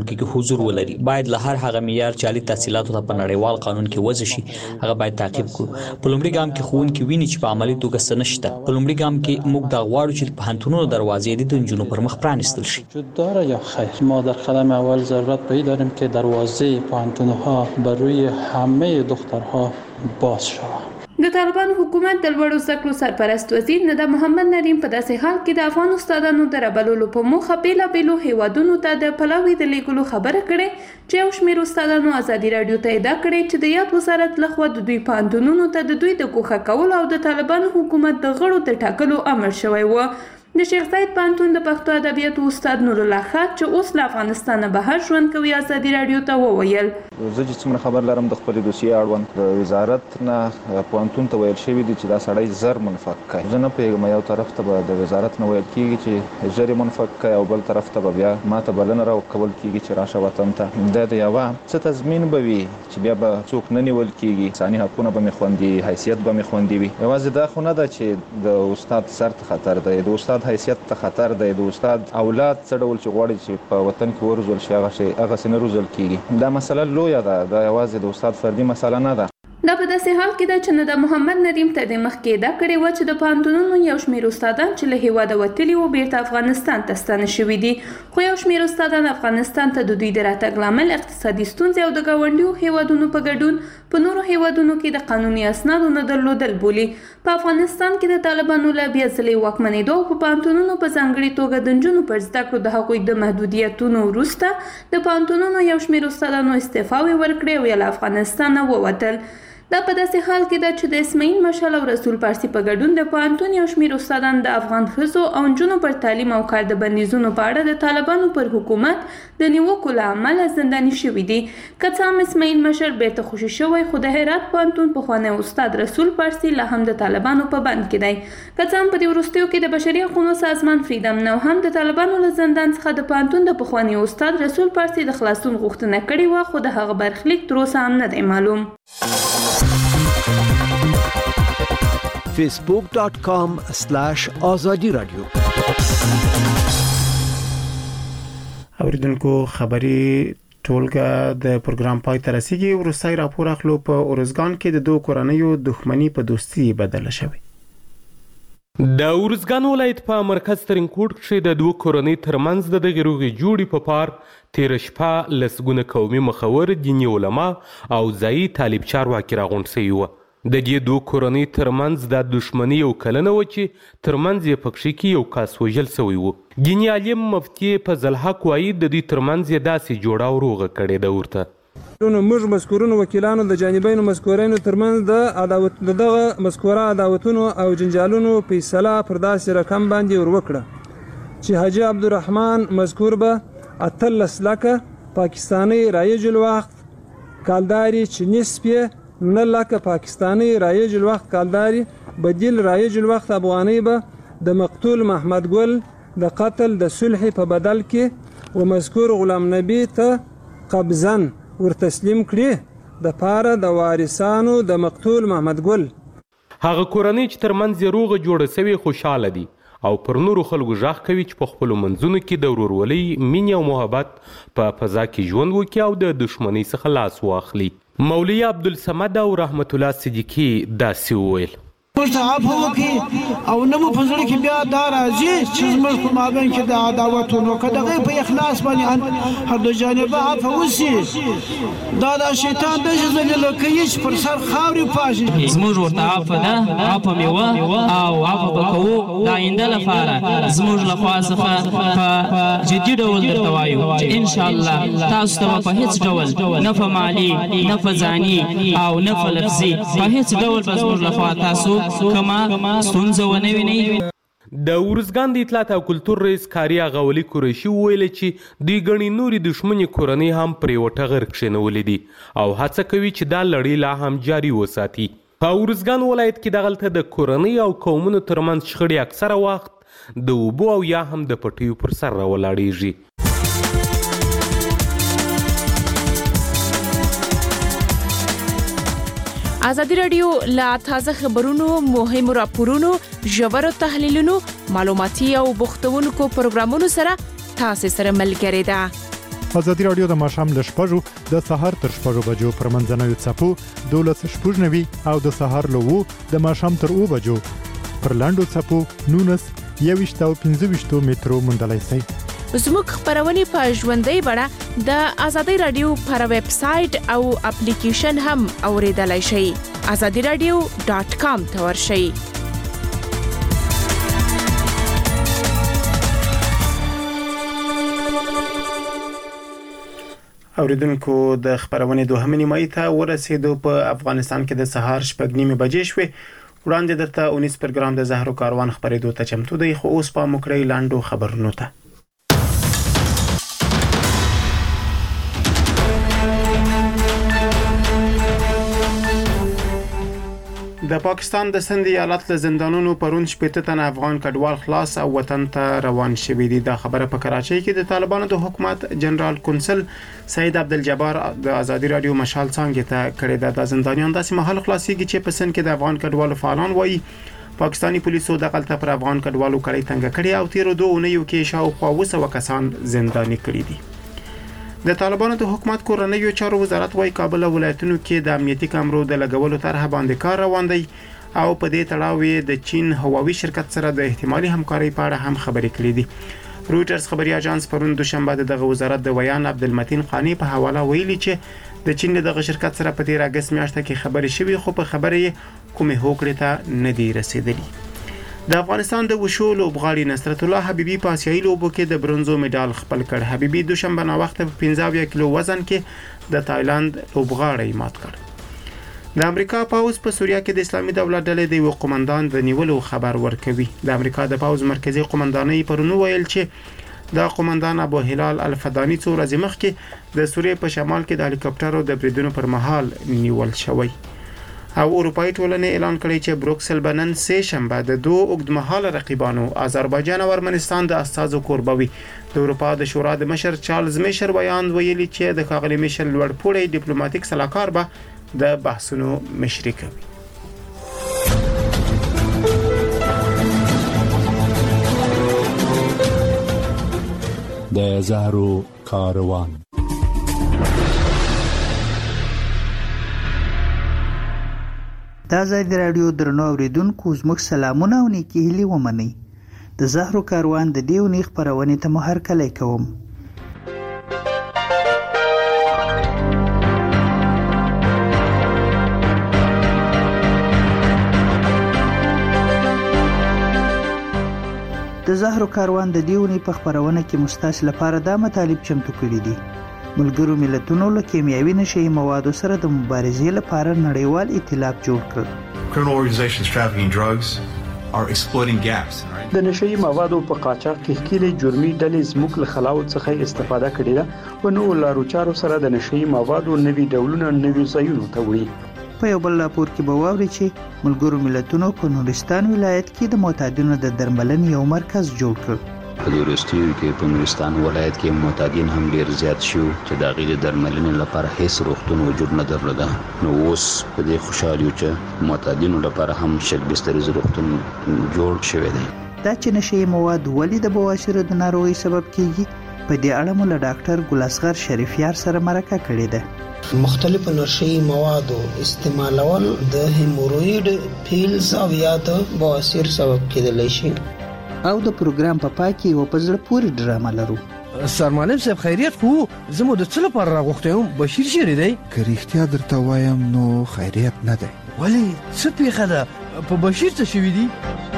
ملک کې حضور ولري. باید له هر هغه معیار چې عالي تحصیلاتو ته په نړیوال قانون کې وضع شي هغه باید تعقیب کړو. په لومړي ګام کې ښوونکي ویني چې په عملي توګه څه نشته. په لومړي ګام کې موږ دا غواړو چې پوهنتونونو دروازې د نجونو پر مخ پرانیستل شي. داره یا خیر، ما در قدم اول ضرورت به این داریم که دروازه پوهنتون‌ها بر روی همه دخترها باز شود. د طالبانو حکومت د لوړو زده کړو سرپرست وزیر ندا محمد ندیم په داسې حال کې د افغان استادانو د رابللو په موخه بیلابیلو هیوادونو ته د پلاوي د لیږلو خبره کړې چې یو شمېر استادانو ازادي راډیو ته ادعا کړې چې د یاد وزارت لخوا د دوی پوهنتونونو ته د دوی د ګوښه کولو او د طالبانو حکومت د غړو د ټاکلو امر شوی و. د شیخ زاید پوهنتون د پښتو ادبیاتو استاد نور الله خان چې اوس له افغانستانه بهر ژوند کوي ازادي راډیو ته وویل زه چې څومره خبر لرم د خپلې دوسیې اړوند د وزارت نه پوهنتون ته ویل شوي دي چې دا سړی زر منفق کوي. زه نه پوهېږم یو طرف ته به د وزارت نه ویل کېږي چې زر یې منفق کوي او بل طرف ته به بیا ما ته بلنه راکول کېږي چې راشه وطن ته. دا د یوه څه تضمین به وي چې بیا به څوک نه نیول کېږي، انساني حقونه به مې خوندي، حیثیت به مې خوندي وي. یوازې دا خو نه ده چې د استاد سر ته خطر دی، د استاد حیثیت ته خطر دی، د استاد اولاد څه ډول چې غواړي چې په وطن کې وروزل شي هغسې نه روزل کېږي. دا مسله لویه ده، دا یوازې د استاد فردي مسله نه ده. دا په داسې حال کې ده چې ندا محمد ندیم ته د مخکې ادعا کړې وه چې د پوهنتونونو یو شمېر استادان چې له هیواده وتلي وو بیرته افغانستان ته ستانه شوي دي، خو یو شمېر استادان افغانستان ته د دوی د راتګ لامل اقتصادي ستونزې او د ګاونډیو هیوادونو په ګډون په نورو هیوادونو کې د قانوني اسنادو نه درلودل بولي. په افغانستان کې د طالبانو له بیا ځلې واکمنېدو او په پوهنتونونو په ځانګړې توګه د نجونو پر زده کړو د هغوی د محدودیتونو وروسته د پوهنتونونو یو شمېر استادانو استعفاوې ورکړې او یا له افغانستانه ووتل. دا په داسې حال کې ده چې د اسماعیل مشال او رسول پارسي په ګډون د پوهنتون یو شمېر استادان د افغان ښځو او نجونو پر تعلیم او کار د بندیزونو په اړه د طالبانو پر حکومت د نیوکو له امله زنداني شوي دي. که څه هم اسماعیل مشال بیرته خوشي شوی، خو د هرات پوهنتون پخوانی استاد رسول پارسي لا هم د طالبانو په بند کې دی. که څه هم په دې وروستیو کې د بشري حقوقو سازمان فریدم نو هم د طالبانو له زندان څخه د پوهنتون د پخوانی استاد رسول پارسي د خلاصون غوښتنه کړې وه، خو د هغه برخلیک تر اوسه هم نه دی معلوم. facebook.com/azadi radio اوریدونکو خبري ټولګه د پروګرام پای ته رسیدي. ورستای راپور اخلو په اورزګان کې د دوه کورنیو دښمنی په دوستي بدله شوه. د اورزګان ولایت په مرکز ترینکوټ کې د دوه کورنۍ ترمنځ د غروغي جوړي په پار تیر شپه لسګونه قومي مخور دیني علما او ځای طالب چارواکي راغونډ شوي وو. د دې دوه کورنۍ ترمنځ د دښمنۍ یو کلنه و چې ترمنځ یې پکښې کې یو کس وژل شوی و. ګیني عالم مفتي فضل حق وایي د دوی ترمنځ یې داسې جوړه وروغه کړې ده ورته. موږ مذکورونو وکیلانو د جانبینو مذکورینو ترمنځ د دغه مذکوره عداوتونو او جنجالونو فیصله پر داسې رقم باندې وروکړه چې حاجي عبدالرحمن مذکور به 18 لکه پاکستانی رایج الوقت کالداری چې نسبیه 9 لکه پاکستانی رایج الوقت کالداری بدیل رایج الوقت افغانی به د مقتول محمد ګل د قتل د صلح په بدل کې و مذکور غلام نبی ته قبضن ور تسلیم کړي د پاره د وارثانو د مقتول محمد ګل. هغه کورنۍ چې ترمنځ یې روغه جوړه سوي خوشاله دي او پر نورو خلکو غږ کوي چې په خپلو منځونو کې د ورورولۍ، مینې او محبت په فضا کې ژوند وکړي او د دښمنۍ څخه لاس واخلي. مولوي عبدالصمد او رحمت الله صدیقي داسې وویل: موږ ته عفو وکړي او نه مو په زړه کې بیا دا راځي چې زموږ په مابین کې د عداوتونو که د هغوی په اخلاص باندې هر دو جانبه عفو وشي. دا شیطان داسې ذلیله کوي چې پر سر خاورې پاشي. زموږ ورته عفو ده، عفو مې وه او عفو به کوو د آینده لپاره. زموږ له خوا څخه په جدي ډول درته وایو چې انشاءالله تاسو ته به په هېڅ ډول نه په مالي، نه په ځاني او نه په لفظي په هېڅ ډول به زموږ له خوا تاسو کما ستونزه ونه وینئ. د ورزګان د اطلاعات او کلتور رئیس کاري غولي قریشي وویل چې دوی ګڼې نورې دښمنې کورنۍ هم پرې وټغر کښېنولې دي او هڅه کوي چې دا لړۍ لا هم جاري وساتي. په ورزګان ولایت کې دغلته د کورنۍ او قومونو ترمنځ شخړې اکثره وخت د اوبو او یا هم د پټیو پر سر راولاړېږي. ازادي راډیو لا تازه خبرونو، مهمو راپورونو، ژورو تحلیلونو، معلوماتي او بوختونکو پروګرامونو سره تاسو سره ملګری ده. ازادي رادیو د ماښام ل 6:00 د سهار تر 6:00 بجو پر منځنوي څپو 12:90 او د سهار له 2 د ماښام تر 2 بجو پر لاندو څپو 19 او 25 مترو مندلای سي. زموږ خبرونه په ژوندۍ بڼه د ازادي رادیو پر ویب سټ او اپلیکیشن هم اوریدلای شئ. azadiradio.com ته ورشئ. اوریدونکو د خبرونه دوهمه نیمایي ته ورسېدو. په افغانستان کې د سهار 6:30 بجې شوې. وړاندې درته 19 پروګرام د زهرو کاروان خبرېدو ته چمتو دی، خو اوس په مکرې لاندو خبرونو ته. د پاکستان د سند ایالت له زندانونو پرون 80 تن افغان کډوال خلاص او وطن ته روان شوي دي. دا خبره په کراچۍ کې د طالبانو د حکومت جنرال کونسل سید عبدالجبار د ازادي رادیو مشال څنګه ته کړی دا. د زندانیان داسې محل خلاصيږي چې په سند کې د افغان کډوالو فعالان وایي پاکستانی پولیسو د غلطه پر افغان کډوالو کړی تنګ کړی او تیر 2 اونیو کې شاوخوا 200 کسان زنداني کړي دي. د طالبانو د حکومت کورنیو چارو وزارت وايي کابل ولایتونو کې د امنیتي کامرو د لګولو طرح باندې کار روان دی او په دې تړاو د چین هواوي شرکت سره د احتمالي همکارۍ په اړه هم خبرې کړې دي. رويټرز خبري اژانس پرون دوشنبه دغه وزارت د ویان عبدالمتین قانی په حواله ویلي چې د چین دغه شرکت سره په 13 اگست میاشت کې خبرې شوې، خو په خبرې کومه هوکړه ته نه دی رسیدلی. د افغانستان د وشو لوبغاړي نصرت الله حبیبي په آسیایي لوبو کې د برونزو مډال خپل کړ. حبیبي دوشنبه نا وخت په 15 کیلو وزن کې د تایلند لوبغاړی مات کړ. د امریکا پاوز په سوریه کې د اسلامي دولت ډلې د یو قومندان د نیولو خبر ورکوي. د امریکا د پاوز مرکزی قومندانۍ پرونو ویل چې دا قومندان ابو هلال الفدانی څو ورځې مخکې د سوریې په شمال کې د هلیکاپټرو د بریدونو پر مهال نیول شوی. او اروپאי ټولنې اعلان کړی چې بروکسل بنن سه شنبه د دوه اوږدمهاله رقیبانو آذربایجان او ارمنستان د استازو کوربوي. د اروپا د شورا د مشر چارلز میشر بیان ویلي چې د ښاغلي میشر لوړپوړی ډیپلوماټیک سلاکار به د بحثونو مشري کوي. د زهرو کاروان. د ازادي رادیو درنو اوریدونکو زموږ سلامونه او نیکی هیلې ومنئ. د زهرو کاروان د دې ونې خپرونې ته مو هرکلی کوم. د زهرو کاروان د دې ونې په خپرونه کې مستاس لپاره دا مطالب چمتو کړي دي. ملګرو ملتونو له کیمیاوي نشي موادو سره د مبارزې لپاره نړیوال ائتلاف جوړ کړ. Criminal organizations trafficking drugs are exploiting gaps. د نشي موادو په قاچاق کې ښکېلې جرمي ډلې زموږ له خلاوت څخه استفاده کړې ده او نو لارو چارو سره د نشي موادو نوي ډولونه نوي ځایونو ته وړي. په یو بل راپور کې به واوري چې ملګرو ملتونو په نورستان ولایت کې د معتادینو د درملنې یو مرکز جوړ کړ. په دې وروستیو کې په نورستان ولایت کې معتادین هم ډیر زیات شو چې د هغوی د درملنې لپاره هیڅ روغتون وجود نه درلوده. نو اوس په دې خوشحال یو چې معتادینو لپاره هم شل بستریز روغتون جوړ شوی دی. دا چې نشي مواد ولې د بواسیر د ناروغۍ سبب کیږي په دې اړه مو له ډاکټر ګل اصغر شریفیار سره مرکه کړې ده. مختلف نشي موادو استعمالول د هیموروید پیلز او یا د بواسیر سبب کېدلی شي. او د پروګرام په پای کې یو په زړه پورې ډرامه لرو. سرمعلم صاحب خیریت خو زموږ د څه لپاره راغوښتی یم بشیر چیرې دی؟ که رښتیا درته وایم نو خیریت نه دی. ولې څه پیښه ده؟ په بشیر څه شوي دي؟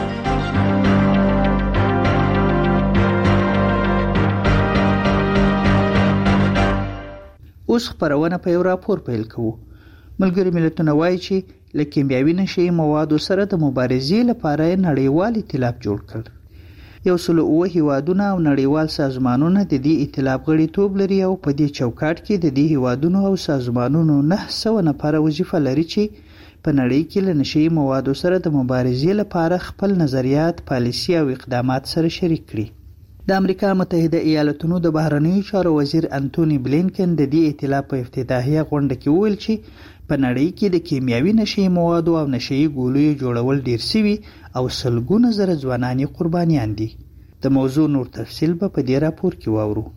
اوس خپرونه په یو راپور پیل کوو. ملګري ملتونه وایي چې له کیمیاوي نشي موادو سره د مبارزې لپاره نړیوال ائتلاف جوړ کړ. 109 هیوادونه او نړیوال سازمانونه د دې ائتلاف غړیتوب لري او په دې چوکاټ کې د دې هیوادونو او سازمانونو 900 نفر وظیفه لري چې په نړۍ کې له نشي موادو سره د مبارزې لپاره خپل نظریات، پالیسي او اقدامات سره شریک کړي. د امریکا متحده ایالاتونو د بهرنیو چارو وزیر انټونی بلینکن د دې ائتلاف په افتتاحیه غونډه کې وویل چې په نړۍ کې د کیمیاوي نشي موادو او نشي ګولیو جوړول ډیر سوي او سلګونه زره ځوانان قربانیان دي. د موضوع نور تفصیل به په دې راپور کې واورو.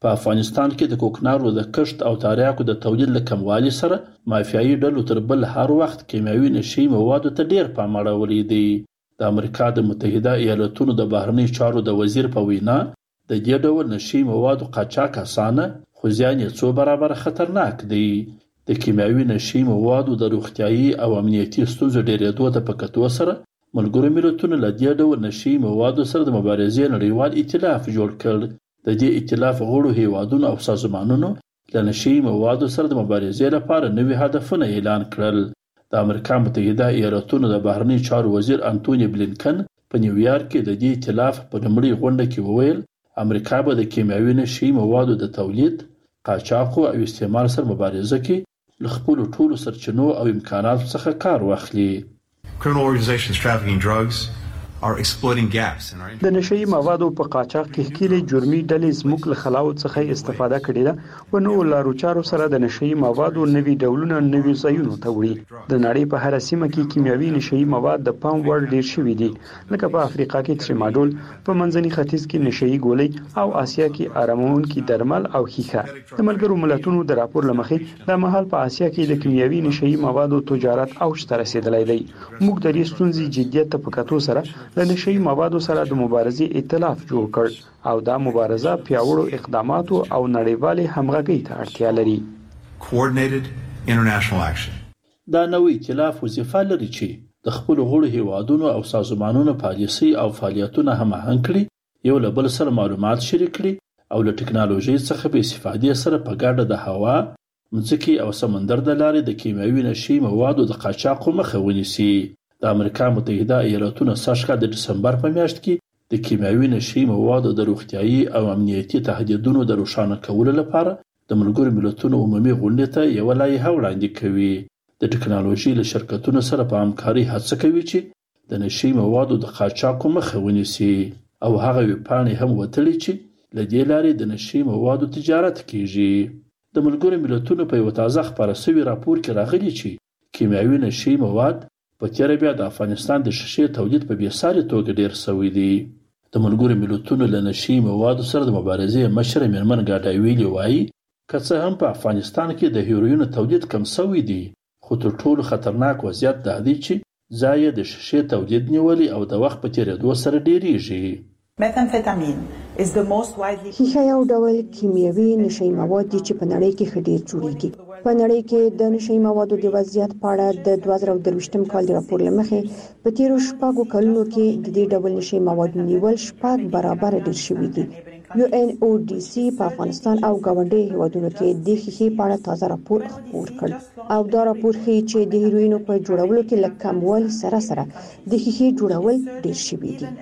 په افغانستان کې د کوکنارو د کښت او تریاکو د تولید له کموالي سره مافیایي ډلو تر بل هر وخت کیمیاوي نشي موادو ته ډیر پام اړولی دی. د امریکا د متحده ایالاتونو د بهرنی چارو د وزیر په وینا د دې ډول نشي موادو قاچاق اسانه خو ځان یې څو برابر خطرناک دی. د کیمیاوي نشي موادو د روغتیايي او امنیتي ستونزو ډیرېدو ته په کتو سره ملګرو ملتونو له دې ډول نشي موادو سره د مبارزې نړیوال ائتلاف جوړ کړ. د دې ائتلاف غړو هیوادونو او سازمانونو له نشي موادو سره د مبارزې لپاره نوي هدفونه اعلان کړل. د امریکا متحده ایالاتونو د بهرنی چارو وزیر انټونی بلینکن په نیویارک کې د دې ائتلاف په لومړۍ غونډه کې وویل امریکا به د کیمیاوي نشي موادو د تولید، قاچاق او استعمال سره مبارزه کې له خپلو ټولو سرچینو او امکاناتو څخه کار واخلي. Criminal organizations trafficking drugs are exploiting gaps in our د نشئی موادو په قاچاق کې ښکېلې جرمي ډلې زموږ له خلاوت څخه استفاده کړې ده و نو لارو چارو سره د نشئی موادو نوي ډولونه نوي ځایونو ته وړي. د نړۍ په هر سیمه کې کیمیاوي نشئی مواد د پام وړ ډیر شوي دي، لکه په افریقا کې تریماډول، په منځني ختیځ کې نشئی ګولۍ او آسیا کې آرامونکي درمل او ښیښه. د ملګرو ملتونو د راپور لمخې د مهال په آسیا کې د کیمیاوي نشئی موادو تجارت اوج ته رسیدلی دی. موږ د دې ستونزې جدیت ته په کتو سره د نشئی موادو سره د مبارزې ائتلاف جوړ کړ او دا مبارزه پیاوړو اقداماتو او نړیوالې همغږۍ ته اړتیا لري. Coordinated international action. دا نوې ائتلاف وظیفه لري چې د خپل غړو هیوادونو او سازمانونو پالیسي او فعالیتونه هماهنګ کړي، یو له بل سره معلومات شریک کړي او له ټکنالوژي څخه په استفادې سره په ګډه د هوا، ځمکې او سمندر د لارې د کیمیاوي نشي موادو د قاچاق مخه ونیسي. د امریکا متحده ایالاتونو سږ د ډسمبر په میاشت کې د کیمیاوي نشي موادو د روغتیايي او امنیتي تهدیدونو د روښانه کولو لپاره د ملګرو ملتونو عمومي غونډې ته یوه لایحه وړاندې کوي. د ټکنالوژي له شرکتونو سره په همکارۍ هڅه کوي چې د نشي موادو د قاچاقو مخه ونیسي او هغه ویبپاڼې هم وتړي چې له دې لارې د نشي موادو تجارت کیږي. د ملګرو ملتونو په یو تازه خپاره شوي راپور کې راغلي چې کیمیاوي نشي مواد په تیره بیا د افغانستان د شیشې تولید په بېساري توګه ډیر شوی دی. د ملګرو ملتونو له نشي موادو سره د مبارزې مشره میرمن ګاډا ویلي وایي که څه هم په افغانستان کې د هیروین تولید کم شوی دی، خو تر ټولو خطرناک وضعیت دا دی چې ځای د شیشې تولید نیولي او د وخت په تیریدو سره ډیریږي. ښیښه یو ډول کیمیاوي نشي مواد دي چې په نړۍ کې ښه ډیر جوړیږي. په نړۍ کې د نشي موادو د وضعیت په اړه د 2023 کال د راپور لمخې په تیرو شپږو کلونو کې د دې ډول نشي موادو نیول 6 برابر ډیر شوي دي. UNODC په افغانستان او ګاونډي هیوادونو کې د ښیښې په اړه تازه راپور خپور کړ او دا راپور ښیي چې د هیروینو په جوړولو کې له کموالي سره د ښیښې جوړول ډیر شوي دي.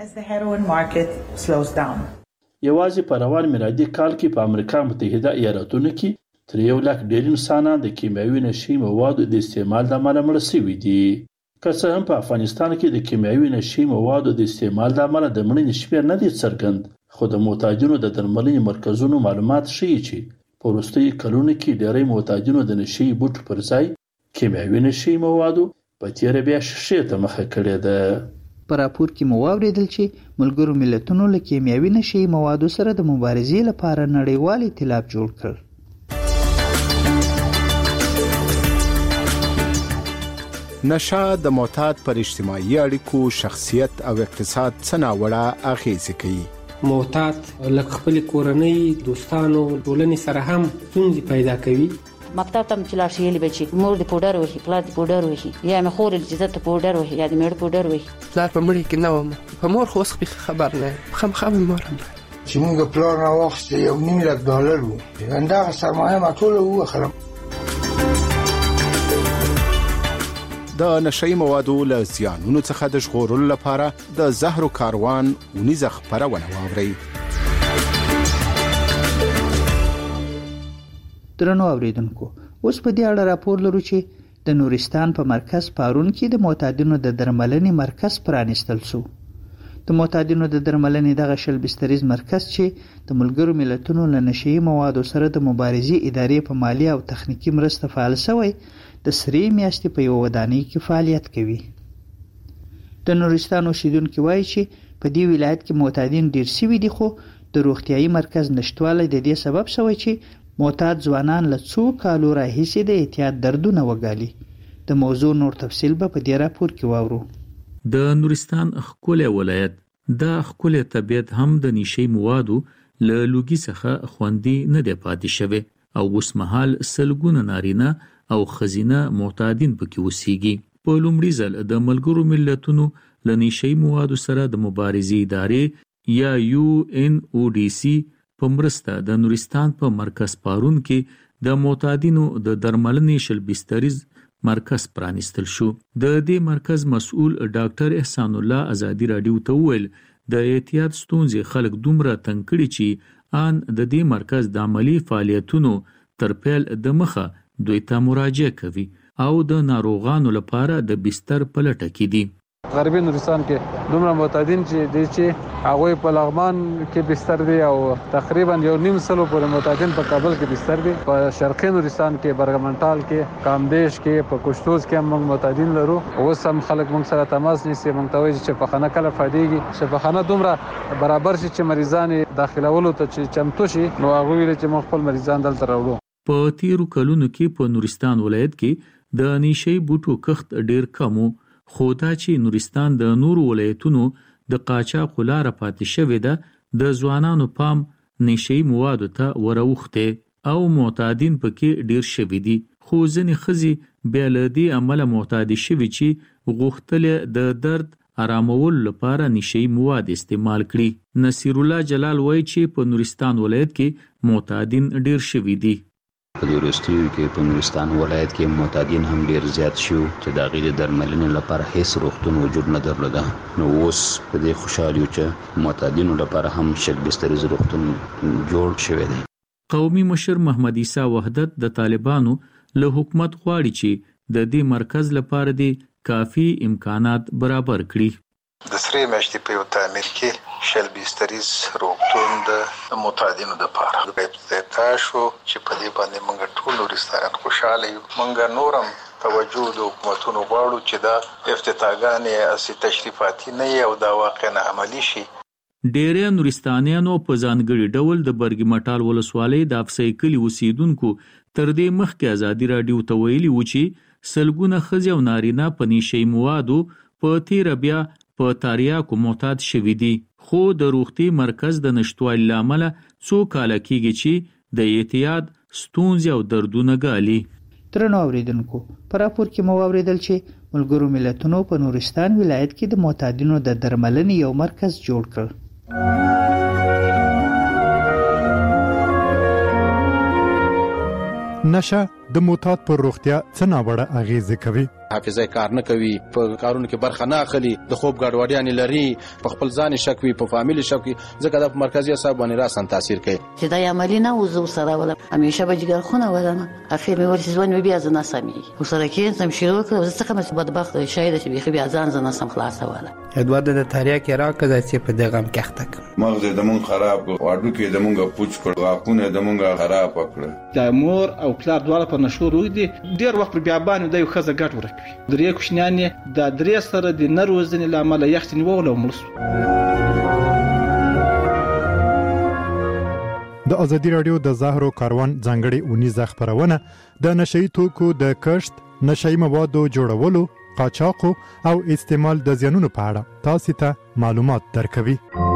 یوازې په روان میلادي کال کې په امریکا متحده ایالاتونو کې تر 1 لک ډیر انسانان د کیمیاوي نشي موادو د استعمال له امله مړه شوي دي. که څه هم په افغانستان کې د کیمیاوي نشي موادو د استعمال له امله د مړینې شمېر نه دی څرګند، خو د معتادینو د درملنې مرکزونو معلومات ښیي چې په وروستیو کلونو کې ډیری معتادینو د نشي بوټو پر ځای کیمیاوي نشي موادو په تیره بیا شیشې ته مخه کړې ده. په راپور کې مو واوریدل چې ملګرو ملتونو له کیمیاوي نشي موادو سره د مبارزې لپاره نړیوال ائتلاف جوړ کړ. نشه د معتاد پر اجتماعي اړیکو، شخصیت او اقتصاد څه ناوړه اغیزې کوي. معتاد لکه خپل کورنۍ، دوستانو، ټولنې سره هم ستونزې پیدا کوي. مکتب ته چې لاړ شي به چې مور د پوډر وهي، پلار د پوډر وهي، یا مې خور د جزت پوډر وهي، یا د مېړه پوډر وهي. پلار په مړي کې نه وم، په مور خو اوس خبر نه خامخا مور هم چې موږ پلار نه واخیسته $1.5 لک وو، همدغه سرمایه ما ټوله ووخلم. د نشئی موادو له زیانونو څخه د ژغورلو لپاره د زهرو کاروان ونیزه خپرونه واورئ. درنو اوریدونکو، اوس په دې اړه راپور لرو چې د نورستان په مرکز پارون کې د معتادینو د درملنې مرکز پرانیستل شو. د معتادینو د درملنې دغه شل بستریز مرکز چې د ملګرو ملتونو له نشئی موادو سره د مبارزې ادارې په مالی او تخنیکی مرسته فعال شوی د سری میاشتې په یو ودانۍ کې فعالیت کوي. د نورستان اوسیدونکو وایي چې په دې ولایت کې معتادین ډیر شوي دي، خو د روغتيایي مرکز نشټوالی د دې سبب شوی چې معتاد ځوانان له څو کالو راهیسې د اعتیاد دردونه وګالي. د موضوع نور تفصیل به په دې راپور کې واورو. د نورستان ښکلی ولایت دا ښکلی طبیعت هم د نشي موادو له لوګي څخه خوندي نه دی پاتې شوی او اوس مهال سلګونه نارینه او ښځینه معتادین پکې اوسېږي. په لومړي ځل د ملګرو ملتونو له نشي موادو سره د مبارزې ادارې یا UNODC په مرسته د نورستان په مرکز پارون کې د معتادینو د درملنې شل بستریز مرکز پرانیستل شو. د دې مرکز مسؤل ډاکټر احسان الله ازادي رادیو ته وویل د اعتیاد ستونزې خلک دومره تنګ کړي چې ان د دې مرکز د عملی فعالیتونو تر پیل د مخه دوی ته مراجعه کوي او د ناروغانو لپاره د بستر په لټه کې دي. غربي نورستان کې دومره معتادین چې هغه په لغمان کې بستر دي او تقریبا 1.5 سلو پورې معتادین په کابل کې بستر دي. په شرقي نورستان کې برګمنټال کې کامدیش کې په کوشتوز کې هم معتادین لرو. اوس هم خلک موږ سره تماس نیسي، موږ ته وایي چې په خانه کله فاديږي شفاخانه دومره برابر شي چې مریضان داخلولو ته چې چمتو شي نو هغه ویل چې موږ خپل مریضان دلته راوړو. په تیرو کلونو کې په نورستان ولایت کې د نشي بوټو کښت ډیر کم و، خو دا چې نورستان د نورو ولایتونو د قاچاق لاره پاتې شوې ده د ځوانانو پام نشي موادو ته وروخته او معتادین پکې ډیر شوي دي. خو ځینې ښځې بیا له دې عمله معتادي شوي چې غوښتل د درد آرامولو لپاره نشي مواد استعمال کړي. نصیر الله جلال وایي چې په نورستان ولایت کې معتادین ډیر شوي دي. په دې وروستیو کې په نورستان ولایت کې معتادین هم ډیر زیات شو چې د هغې د درملنې لپاره هیڅ روغتون وجود نه درلوده. نو اوس په دې خوشحال یو چې معتادینو لپاره هم شل بستریز روغتون جوړ شوی دی. قومي مشر محمد عیسی وحدت د طالبانو له حکومت غواړي چې د دې مرکز لپاره د کافي امکانات برابر کړي. د سرې میاشتې په یو تعمیر کې شل بستریز روغتون د معتادینو لپاره د افتتاح شو چې په دې باندې موږ ټول نورستانیان خوشاله یو. موږ نورم توجه د حکومتونو غواړو چې دا افتتاحګانې اسی تشریفاتي نه او دا واقعا عملی شي. ډېری نورستانیانو په ځانګړي ډول د برګمټال ولسوالۍ د افسای کلي اوسیدونکو تر دې مخکې ازادي راډیو ته ویلي و چې سلګونه ښځې او نارینه په نشي موادو په تیره بیا په تاریاکو معتاد شوي دي. خو د روغتي مرکز د نشټوالي له امله څو کاله کېږي چې د اعتیاد ستونزې او دردونه ګالي. درنو اوریدونکو په راپور کې مو واوریدل چې ملګرو ملتونو په نورستان ولایت کې د معتادینو د درملنې یو مرکز جوړ کړ. نشه د معتاد پر روغتیا څه ناوړه اغیزه کوي. حافظه کار نه کوي، په کارونو کې برخه نه اخلي، د خوب ګډوډیانې لري، په خپل ځان شک وي، په فامیل شک وي، ځکه د مرکزي اعصاب باندې راسن تاثیر کوي. چې دا عملی نه وزو سره ولا همیشه به جګر خونه ولنه اخر مې ورسې ځوان بیا زنه سمي وسره کې سم شروع کړ ځکه مې بدبخت شاید چې بیا ځان زنه سم خلاص ولا ادوار د تاریخ کې راکړه چې په دغه هم کېخته مغز د مون خراب واډو کې د مونږه پوچ کړ واقونه د مونږه خراب کړ. د مور او پلار دواړه په نشو روي دي ډیر وخت بیا باندې د یو خزه ګټ ورکوي. درې کوښنیانې د درې سره د نروزنې لامل یختنی وولو مرسو. د ازادي رادیو د زهرو کاروان ځانګړي اونیزه خبرونه د نشئی توکو د کښت، نشئی موادو جوړولو، قاچاقو او استعمال د زیانونو په اړه تاسو ته معلومات درکوي.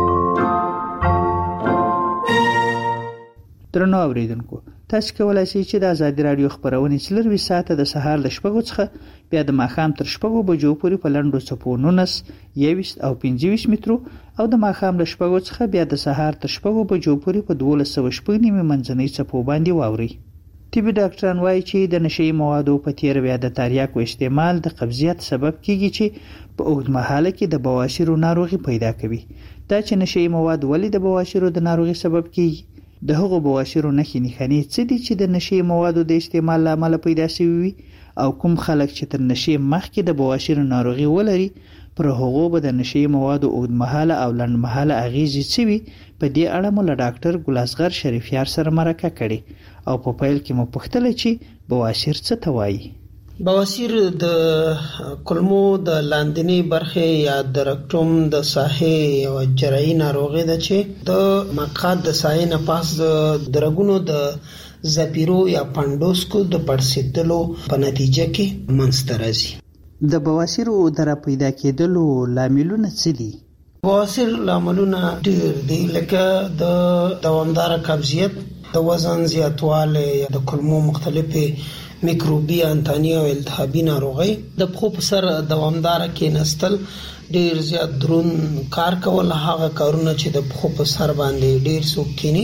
درنو اوریدونکو تاسو کولای شئ چې د ازادي رادیو خبرونه څلروي ساعته د سهار ل شپږو څخه بیا د ماښام تر شپږو بجو پورې په لنډو څپو 19 21 او 25 مترو او د ماښام له شپږو څخه بیا د سهار تر شپږو بجو پورې په 12:09 منځنۍ څپو باندې واوري. طبي ډاکټران وایي چې د نشئی موادو په تیر بیا د تریاکو استعمال د قبضیت سبب کیږي چې په اوږدمهاله کې د بواسیر ناروغي پیدا کوي. دا چې نشئی مواد ولې د بواسیر د ناروغي سبب کیږي، د هغو بواسیر نښې څه دي چې د نشئی موادو د استعمال لامل پیدا شوي وي او کوم خلک چې تر نشئی مخکې د بواسیر ناروغي ولري پر هغو به د نشئی موادو اوږدمهاله او لنډمهاله اغیزې څه وي. په دې اړه مو له ډاکټر ګلاسغر شریفیار سره مرکه کړې او په پیل کې مو پوښتله چې بواسیر څه ته وایي. بواسیر د کولمو د لاندنی برخه یا د رکټوم د ساحې او جراحي ناروغي ده چې د مقعد د ساحې نه پاس د درګونو د زپیرو یا پاندوسکو د پړسېدلو په نتیجه کې منځته راځي. د بواسیر د را پیدا کېدلو لاملونه څه دي؟ بواسیر لاملونه ډېر دي، لکه د دوامدار قبضیت، د وزن زیاتوالی، د کولمو مختلفې میکروبي، انتاني او التهابي ناروغي، د پښو په سر دوامدار کېناستل، ډیر زیات درون کار کول، هغه کارونه چې د پښو په سر باندې ډیر څوک کینی،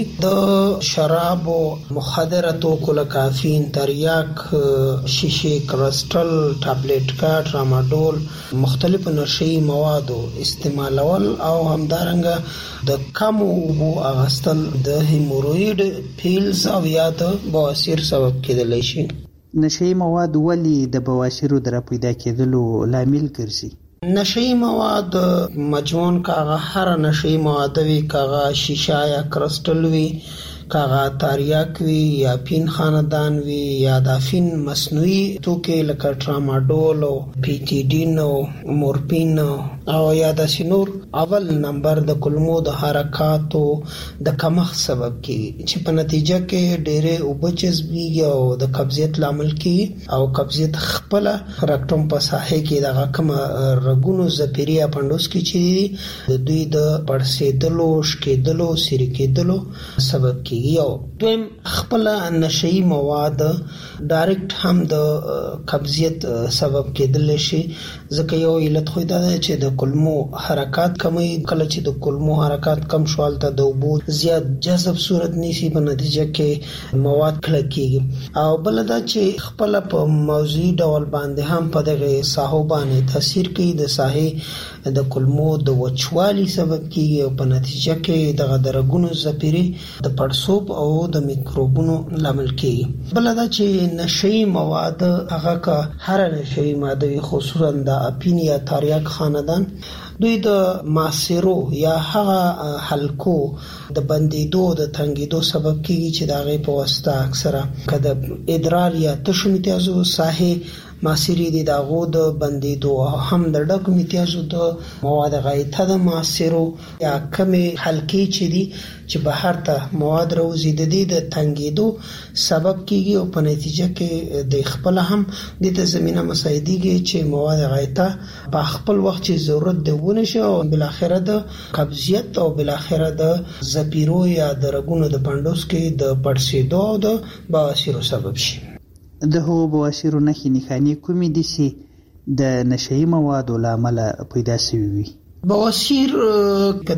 د شراب او مخدره توکو لکه کافین، تریاک، شیشه، کرسټل، ټابلیټ کا، ټراماډول، مختلف نشئی موادو استعمالول او همدارنګه د کم اوبو اغستل د هیموروید پیلز او یا د بواسیر سبب کېدلی شي. نشئی مواد ولی د بواسیرو د را پیدا کېدلو لامل ګرځي؟ نشئی مواد مجموعاً کاغه هر نشئی مواد وی، کاغه شیشه یا کرسټل وی، کاغه تریاک وی یا پین خاندان وی یا دافین مصنوعي توکي لکه ټراماډول او پیټیډین او مورفین او یا د سینور اول نمبر د کولمو د حرکاتو د کمښت سبب کیږي چې په نتیجه کې ډېرې اوبه جذبېږي او د قبضیت لامل کیږي او قبضیت خپل رکټوم په ساحې کې دغه کوم رګونو زپیري یا پاندوسکي چې د دوی د پړسېدلو، شکېدلو، سری کېدلو سبب کیږي. یو دویم خپل نشئی مواد ډایرکټ هم د قبضیت سبب کېدل شي، ځکه یو علت خو دا ده چې د کولمو حرکات کمی، کله چې د کولمو حرکات کم شول ته د اوبو زیات جذب صورت نیسي، په نتیجه کې مواد کلک کېږي. او بل دا چې خپل په موضوعي ډول باندې هم په دغه ساحو باندې تاثیر کوي، د ساحې د کولمو د وچوالي سبب کېږي او په نتیجه کې دغه درګونو زپیري د پړسوب او د میکروبونو لامل کېږي. بل دا چې نشئی مواد هغه کا هر نشئی ماده خصوصا د اپین یا تریاک خاندان دوی د ماسیرو یا هغه حلقو د بندیدو، د تنګیدو سبب کېږي چې د هغې په واسطه اکثره که د ادرار یا تشو میتیازو ساحې ماسیری دي د هغو د بندیدو او هم د ډکو میتیازو د مواد غایطه د ماسیرو یا کمې حلقې چې دي چې بهر ته مواد راوځي د دې د تنګیدو سبب کېږي او په نتیجه کې د خپل هم د ته زمینه مساعدېږي چې مواد غایطه په خپل وخت چې ضرورت دی ونشي او بلاخره د قبضیت او بلاخره د زپیرو یا د رګونو د پاندوسکي د پړسېدو او د بواسیرو سبب شي. د هغو بواسیرو نښې نښانې کومې دي چې د نشئی موادو له امله پیدا شوي وي؟ بواسیر که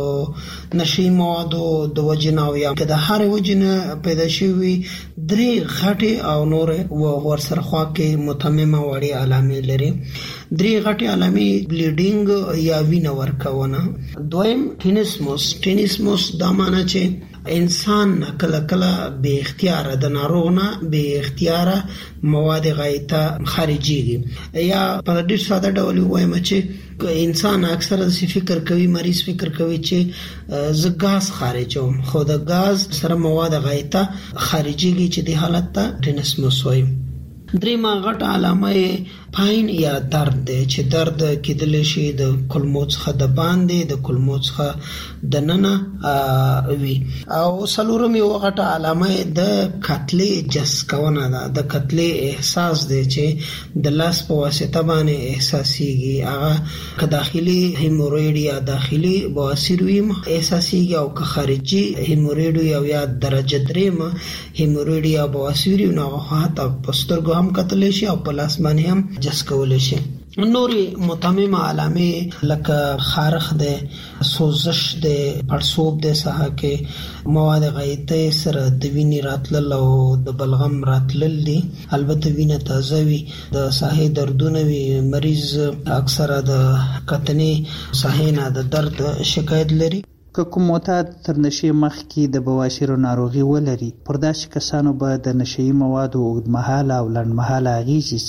د نشئی موادو د وجې نه او یا که د هرې وجې نه پیدا شوي، درې غټې او نورې ورسره خوا کې متممه وړې علامې لري. درې غټې علامې بلیډینګ یا وینه ورکونه. دویم ټینیسموس، دا معنی چې انسان کله کله بے اختیاره د ناروغ نه بے اختیاره مواد غایطه خارجيږي. یا په ډېر ساده ډول وایم چې انسان اکثره فکر کوي، مریض فکر کوي چې زه غاز خارجوم، خو د غاز سره مواد غایطه خارجيږي چې د حالت ته ټینیسموس وایم. دریمه غټه علامه پاین یا درد دی چې درد کېدلی شي د کولمو څخه د باندې، د کولمو څخه د ننه وي. او څلورم یو غټه علامه د کتلې جس کونه ده، د کتلې احساس دی چې د لاس په واسطه باندې احساسېږي. هغه که داخلي هیموروید یا داخلي بواسیر وي احساسېږي او که خارجي هیموروید یا درجه درېمه هیموروید یا بواسیر وي نو هغه حتی په سترګو هم کتلی شي او په لاس باندې هم جس کولی شي. نورې متممه علامې لکه خارښ دی، سوزش دی، پړسوب دی، ساحه کې مواد غایطه سره د وینې راتلل او د بلغم راتلل دي. البته وینه تازه وي، د ساحې دردونه وي، مریض اکثره د کتنې ساحې نه د درد شکایت لري. که کوم معتاد تر نشې مخکې د بواسیرو ناروغي ولري، پر داسې کسانو به د نشئی موادو اوږدمهاله او لنډمهاله اغېزې څه وي؟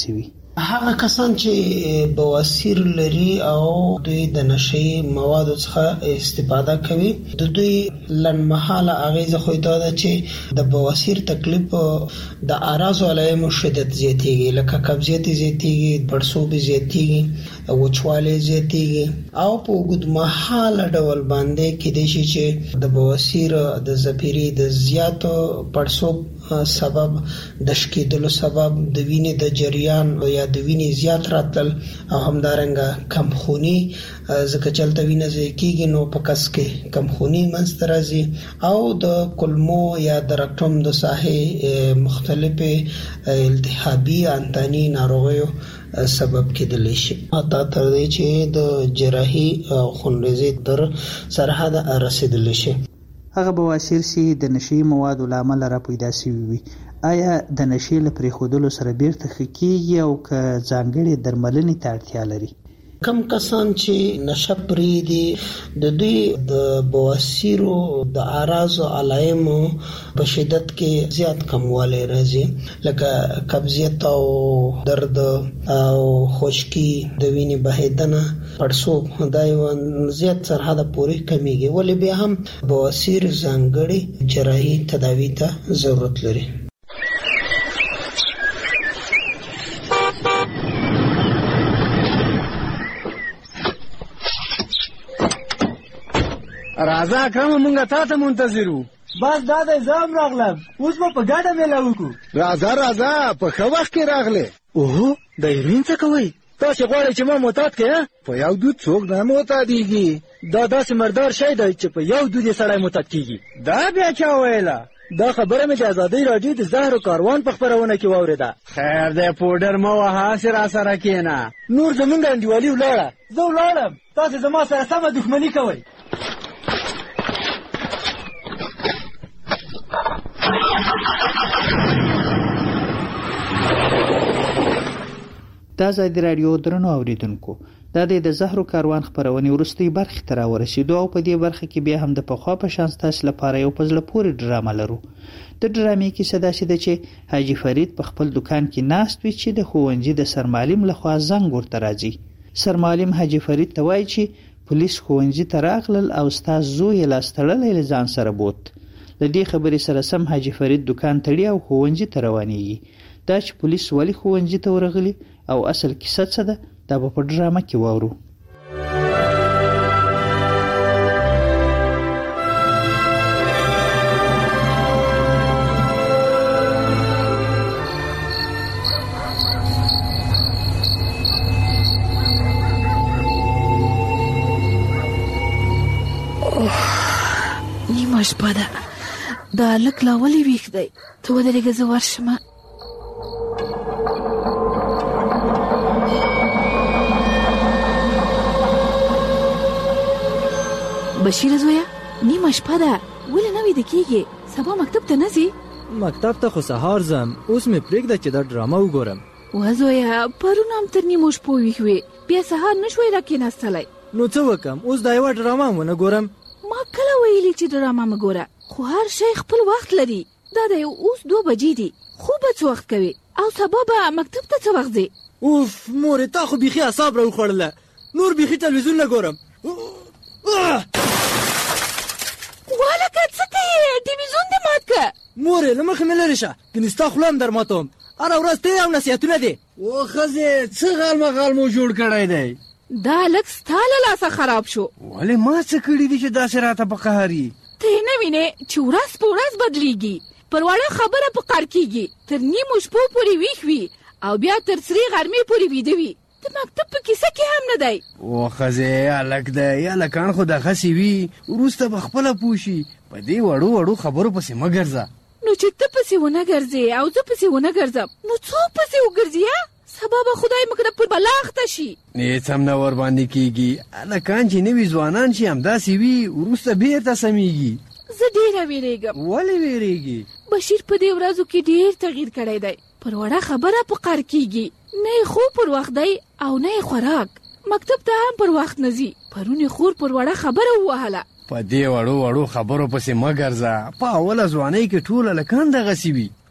هغه کسان چې بواسیر لري او دوی د نشي موادو څخه استفاده کوي د دوی لنمحاله اغیزه خو دا ده چې د بواسیر تکلیف د اعراض علایمو شدت زیاتیږي لکه قبضیت زیاتیږي پړسوب زیاتیږي وچوالی زیاتیږي او په اوږدمهاله ډول باندې کېدای شي چې د بواسیر د زپیري د زیاتو پړسوب سبب د شکیدلو سبب د وینې د جریان یا د وینې زیات راتل او همدارنګه کمخونی ځکه چلته وینه زیاتیږي نو په کس کې کمخونی منځته راځي او د کولمو یا د رکټوم د ساحې مختلفه التهابي انتاني ناروغیو سبب کېدلی شي حتی تر دې چې د جراحي خونریزي تر سرحد رسیدلی شي. هغه بواسیر چې د نشي موادو له امله را پیدا شوي وي آیا د نشي له پرېښودلو سره بیرته ښه کېږي او که ځانګړې درملنې ته اړتیا لري؟ کم کسان چې نشه پرېږدي د دوی د بواسیرو د اعراض او علایمو په شدت کې زیات کموالی راځي لکه قبضیت او درد او خشکي د وینې بهیدنه پړسوب دا یو زیات سرحده پورې کمیږي ولې بیا هم بواسیر ځانګړې جراحي تداوی ته ضرورت لري. راځه اکرم مونږه تا ته منتظرو. بس دا د زام راغلم اوس به په ګډه میله وکړو. راځه په ښه وخت کې راغلې. اوهو د ایرین څه کوئ؟ تاسې غواړئ چې ما معتاد کړې؟ په یو دود څوک نه معتادېږي. دا داسې مردار شی دی چې په یو دود یې سړی معتاد کېږي. دا بیا چا ویله؟ دا خبره مې د ازادۍ راډیو د زهرو کاروان په خپرونه کې واورېده. خیر دی پوډر مه وهه هسې راسره کښېنه. نور زمونږ انډیوالي ولاړه. زه ولاړم تاسې زما سره سمه دښمني کوئ. دا ځای رادیو درنو اوریدونکو دا د زهرو کاروان خبرونه ورستي برخه تر ورسېدو او په دې برخه کې بیا هم د پخوا په شان تاسو لپاره یو پزله پوری ډرامه لرو. د ډرامې کې صدا شي چې حاجی فرید په خپل دکان کې ناست وي چې د خوونجي د سرمعلم لخوا زنګ ورته راځي. سرمعلم حاجی فرید ته وایي چې پولیس خوونجي ته راغلل او استاد زوی لاستړلې ځان سره بوت. د دې خبرې سره سم حاجی فرید دکان تړي او خوونجي ته روانېږي. دا چې پولیس ولی خوونجي ته ورغلي او اصل کیسه څه ده دا به په ډرامه کې واورو. نیمه شپه ده دا هلک لا ولې ویښ دی؟ ته ودرېږه زه ورشمه. بشیر زویا نیمه شپه ده ولې نه ویده کېږې؟ سبا مکتب ته نه ځې؟ مکتب ته خو سهار ځم اوس مې پرېږده چې دا ډرامه وګورم. وه زویا پرون هم تر نیمو شپو ویښ وې بیا سهار نه شوی راکېناستلی. نو څه وکم اوس دا یوه ډرامه هم ونه ګورم؟ ما کله ویلي چې ډرامه مه ګوره خو هر شی خپل وخت لري. دا دی اوس 2 بجې دي خوب به څه وخت کوې او سبا به مکتب ته څه وخت ځې؟ اوف مورې تا خو بیخي اعصاب راوخوړله نور بیخي تلویزیون نه ګورم. والکه څه ته یې ټلویزیون دې مات که؟ مورې له مخې مې لرې شه کنې ستا خوله هم در ماتوم. هره ورځ ته او نصیحتونه دي. او ښځې څه غالمغال مو جوړ کړی دی؟ دا هلک ستا له لاسه خراب شو. ولې ما څه کړي دي چې داسې راته په قهر یي؟ ته یې نه وینې چې ورځ په ورځ بدلیږي پر وړه خبره په قهر کېږي تر نیمو شپو پورې ویښ وي او بیا تر سرې غرمې پورې ویده وي. د مکتب په کیسه کې هم نه دی. او ښځې هلک دی هلکان خو دغسې وي وروسته به خپله پوه شي. په دې وړو خبرو پسې مه ګرځه. نو چې ته پسې ونه ګرځې او زه پسې ونه ګرځم نو څوک پسې وګرځي؟ سبا به خدای مکتب پر بلا اخته شي. هېڅ هم نه ورباندې کېږي. هلکان چې نوي ځوانان شي همداسې وي وروسته بېرته سمیږي. زه ډېره وېرېږم. ولې وېرېږي؟ بشیر په دې ورځو کې ډېر تغییر کړی دی. پر وړه خبره په قهر کېږي. نه یې خوب پر وخت دی او نه یې خوراک. مکتب ته هم پر وخت نه ځي. پرون یې خور پر وړه خبره ووهله. په دې وړو خبرو پسې مه ګرځه. په اوله ځوانۍ کې ټول هلکان دغسې وي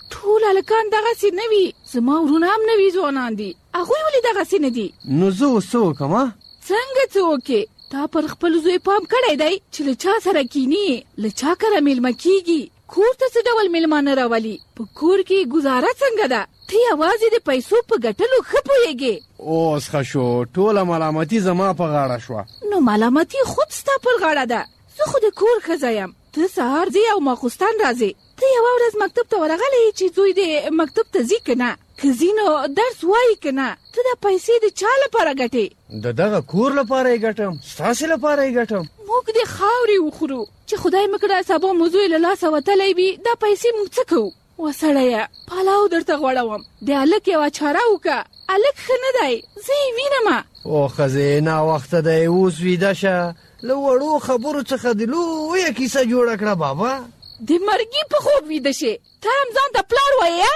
ټول هلکان دغسې نه وي، زما ورونه هم نوي ځوانان دي، هغوی ولې دغسې نه دي؟ نو زه اوس څه وکړم؟ څنګه څه وکې؟ تا پر خپل زوی پام کړی دی چې له چا سره کینی، له چا کره میلمه کیږي، کور ته څه ډول میلمانه راولي، په کور کې ګزاره څنګه ده؟ ته یوازې د پیسو په ګټلو ښه پوهېږې. اوس ښه شو، ټوله ملامتي زما په غاړه شوه. نو ملامتي خود ستا پر غاړه ده. زه خو د کور ښځه یم، ته سهار ځې او ماخوستن راځې. ته یوه ورځ مکتب ته ورغلی چې زوی دې مکتب ته ځي که نه؟ که ځي نو درس وایي که نه؟ ته دا پیسې د چا لپاره ګټې؟ د دغه کور لپاره یې ګټم، ستاسې لپاره یې ګټم. موږ د خاورې وخورو چې خدای مکړه سبا مو زوی له لاسه وتلی وي، دا پیسې موږ څه کوو؟ وسړیه پلاو درته غوړوم، د هلک یوه چاره وکړه، هلک ښه نه دی، زه یې وینمه. او ښځې ناوخته دی، اوس ویده شه، له وړو خبرو څخه د لویه کیسه جوړه کړه بابا. د مرګي په خوب ویده شې، ته هم ځان ته پلار وایې؟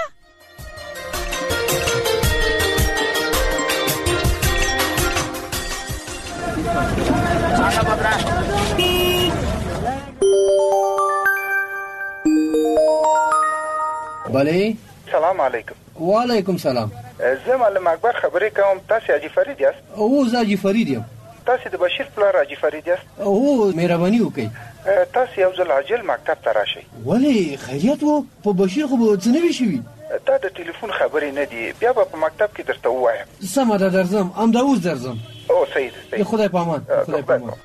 بله. سلام علیکم. وعلیکم سلام. زه معلم اکبر خبرې کوم. تاسې حاجي فرید یاست؟ او زه حاجي فرید یم. تاسې د بشیر پلار حاجي فرید یاست؟ او مهرباني وکړئ. تاسې یو ځل عاجل مکتب ته راشئ. ولې خیریت و؟ په بشیر خو به څه نه وي شوي؟ دا د ټلیفون خبرې نه دي، بیا به په مکتب کې درته ووایم. سمه ده، درځم، همدا اوس درځم. او صحیح ده. خدای په امان. خدای په امان.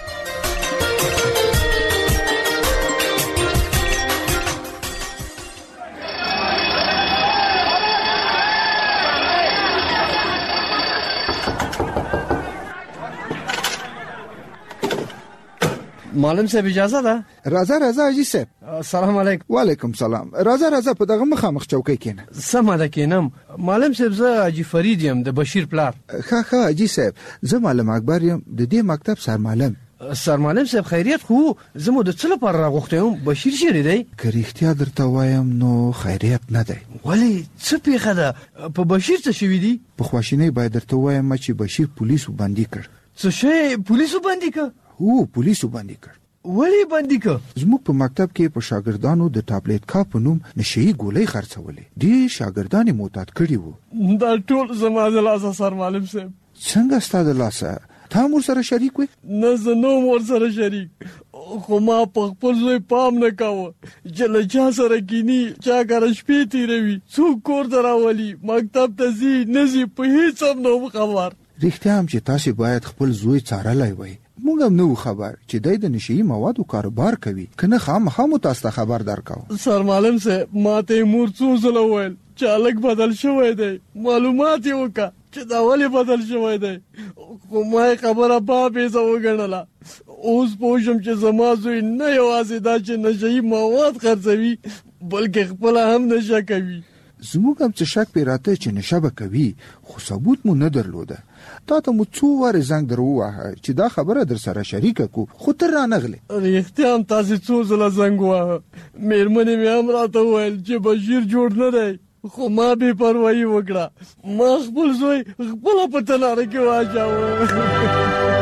معلم صاحب اجازه ده؟ راځه حاجي صاحب. سلام علیکم. وعلیکم سلام. راځه په دغه مخامخ چوکۍ کېنه. سمه ده کېنم. معلم صاحب زه حاجي فرید یم د بشیر پلار. ښه حاجي صاحب، زه معلم اکبر یم د دې مکتب سرمعلم. سرمعلم صاحب خیریت خو زه مو د څه لپاره راغوښتی یم؟ بشیر چیرې دی؟ که رښتیا درته وایم نو خیریت نه دی. ولې څه پیښه ده؟ په بشیر څه شوي دي؟ په خواشینۍ باید درته وایم چې بشیر پولیسو بندي کړ. څه شی پولیسو بندي کړ؟ هو پولیسو بندي کړ. ولې بندي کړ؟ زموږ په مکتب کې په شاګردانو د ټابلیټ کا په نوم نشئی ګولۍ خرڅولې. دې شاګردان معتاد کړي وو. دا ټول زما د لاسه سرمعلم صاحب. څنګه ستا د لاسه؟ تا مور سره شریک وې؟ نه، زه نه مور سره شریک، خو ما په خپل زوی پام نه کاوه چې له چا سره کینی، چا کره شپې تېروي، څوک کور ته راولي، مکتب ته ځي نه ځي، په هېڅ هم نه وم خبر. رښتیا هم چې تاسې باید خپل زوی څارلی وای. موږ هم نه وو خبر چې دی د نشئی موادو کاروبار کوي، که نه خامخا مو تاسو ته خبر درکاو. سرمعلم صاحب ما ته مور څو ځله وویل چې هلک بدل شوی دی، معلومات یې وکړه چې دا ولې بدل شوی دی، خو ما یې خبره بابیزه وګڼله. اوس پوه شم چې زما زوی نه یوازې دا چې نشئی مواد خرڅوي بلکې خپله هم نشه کوي. زموږ هم څه شک پې راته چې نشه به کوي، خو ثبوت مو نه درلوده. تا ته مو څو وارې زنګ در وواهه چې دا خبره در سره شریکه کو، خو ته رانغلې. رښتیا هم تاسې څو ځله زنګ وواهه، مېرمنې مې هم راته وویل چې بشیر جوړ نه دی، خو ما بې پروایي وکړه، ما خپل زوی خپله په تناره کې واچاوه.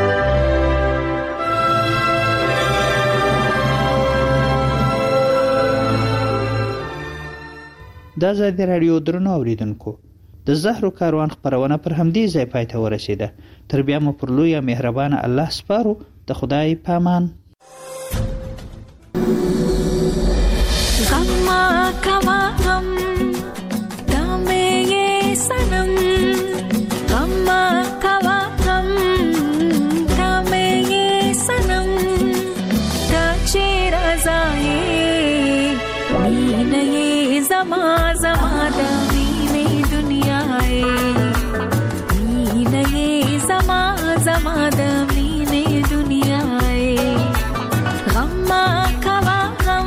دا ازادي راډیو درنو اوریدونکو، د زهرو کاروان خپرونه پر همدې ځای پای ته ورسېده. تر بیا مو پر لوی مهربانه الله سپارو. د خدای په امان. غم کوا غم دامه یې سنم، غم کوا غم دامه یې سنم، تا چې رضایې مینه یې زما زما د مینې دنیا یې، مینه یې زما زما د مینې دنیا یې، غم کوا غم.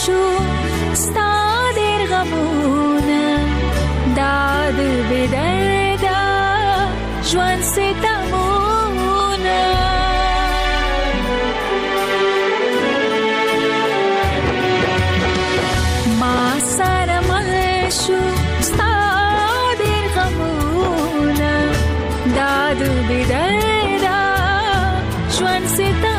شو ستا ډېر غمونه داد بدردا ژوند ستمونه ما سره مل شو ستا ډېر غمونه داد بدردا ژوند ستمونه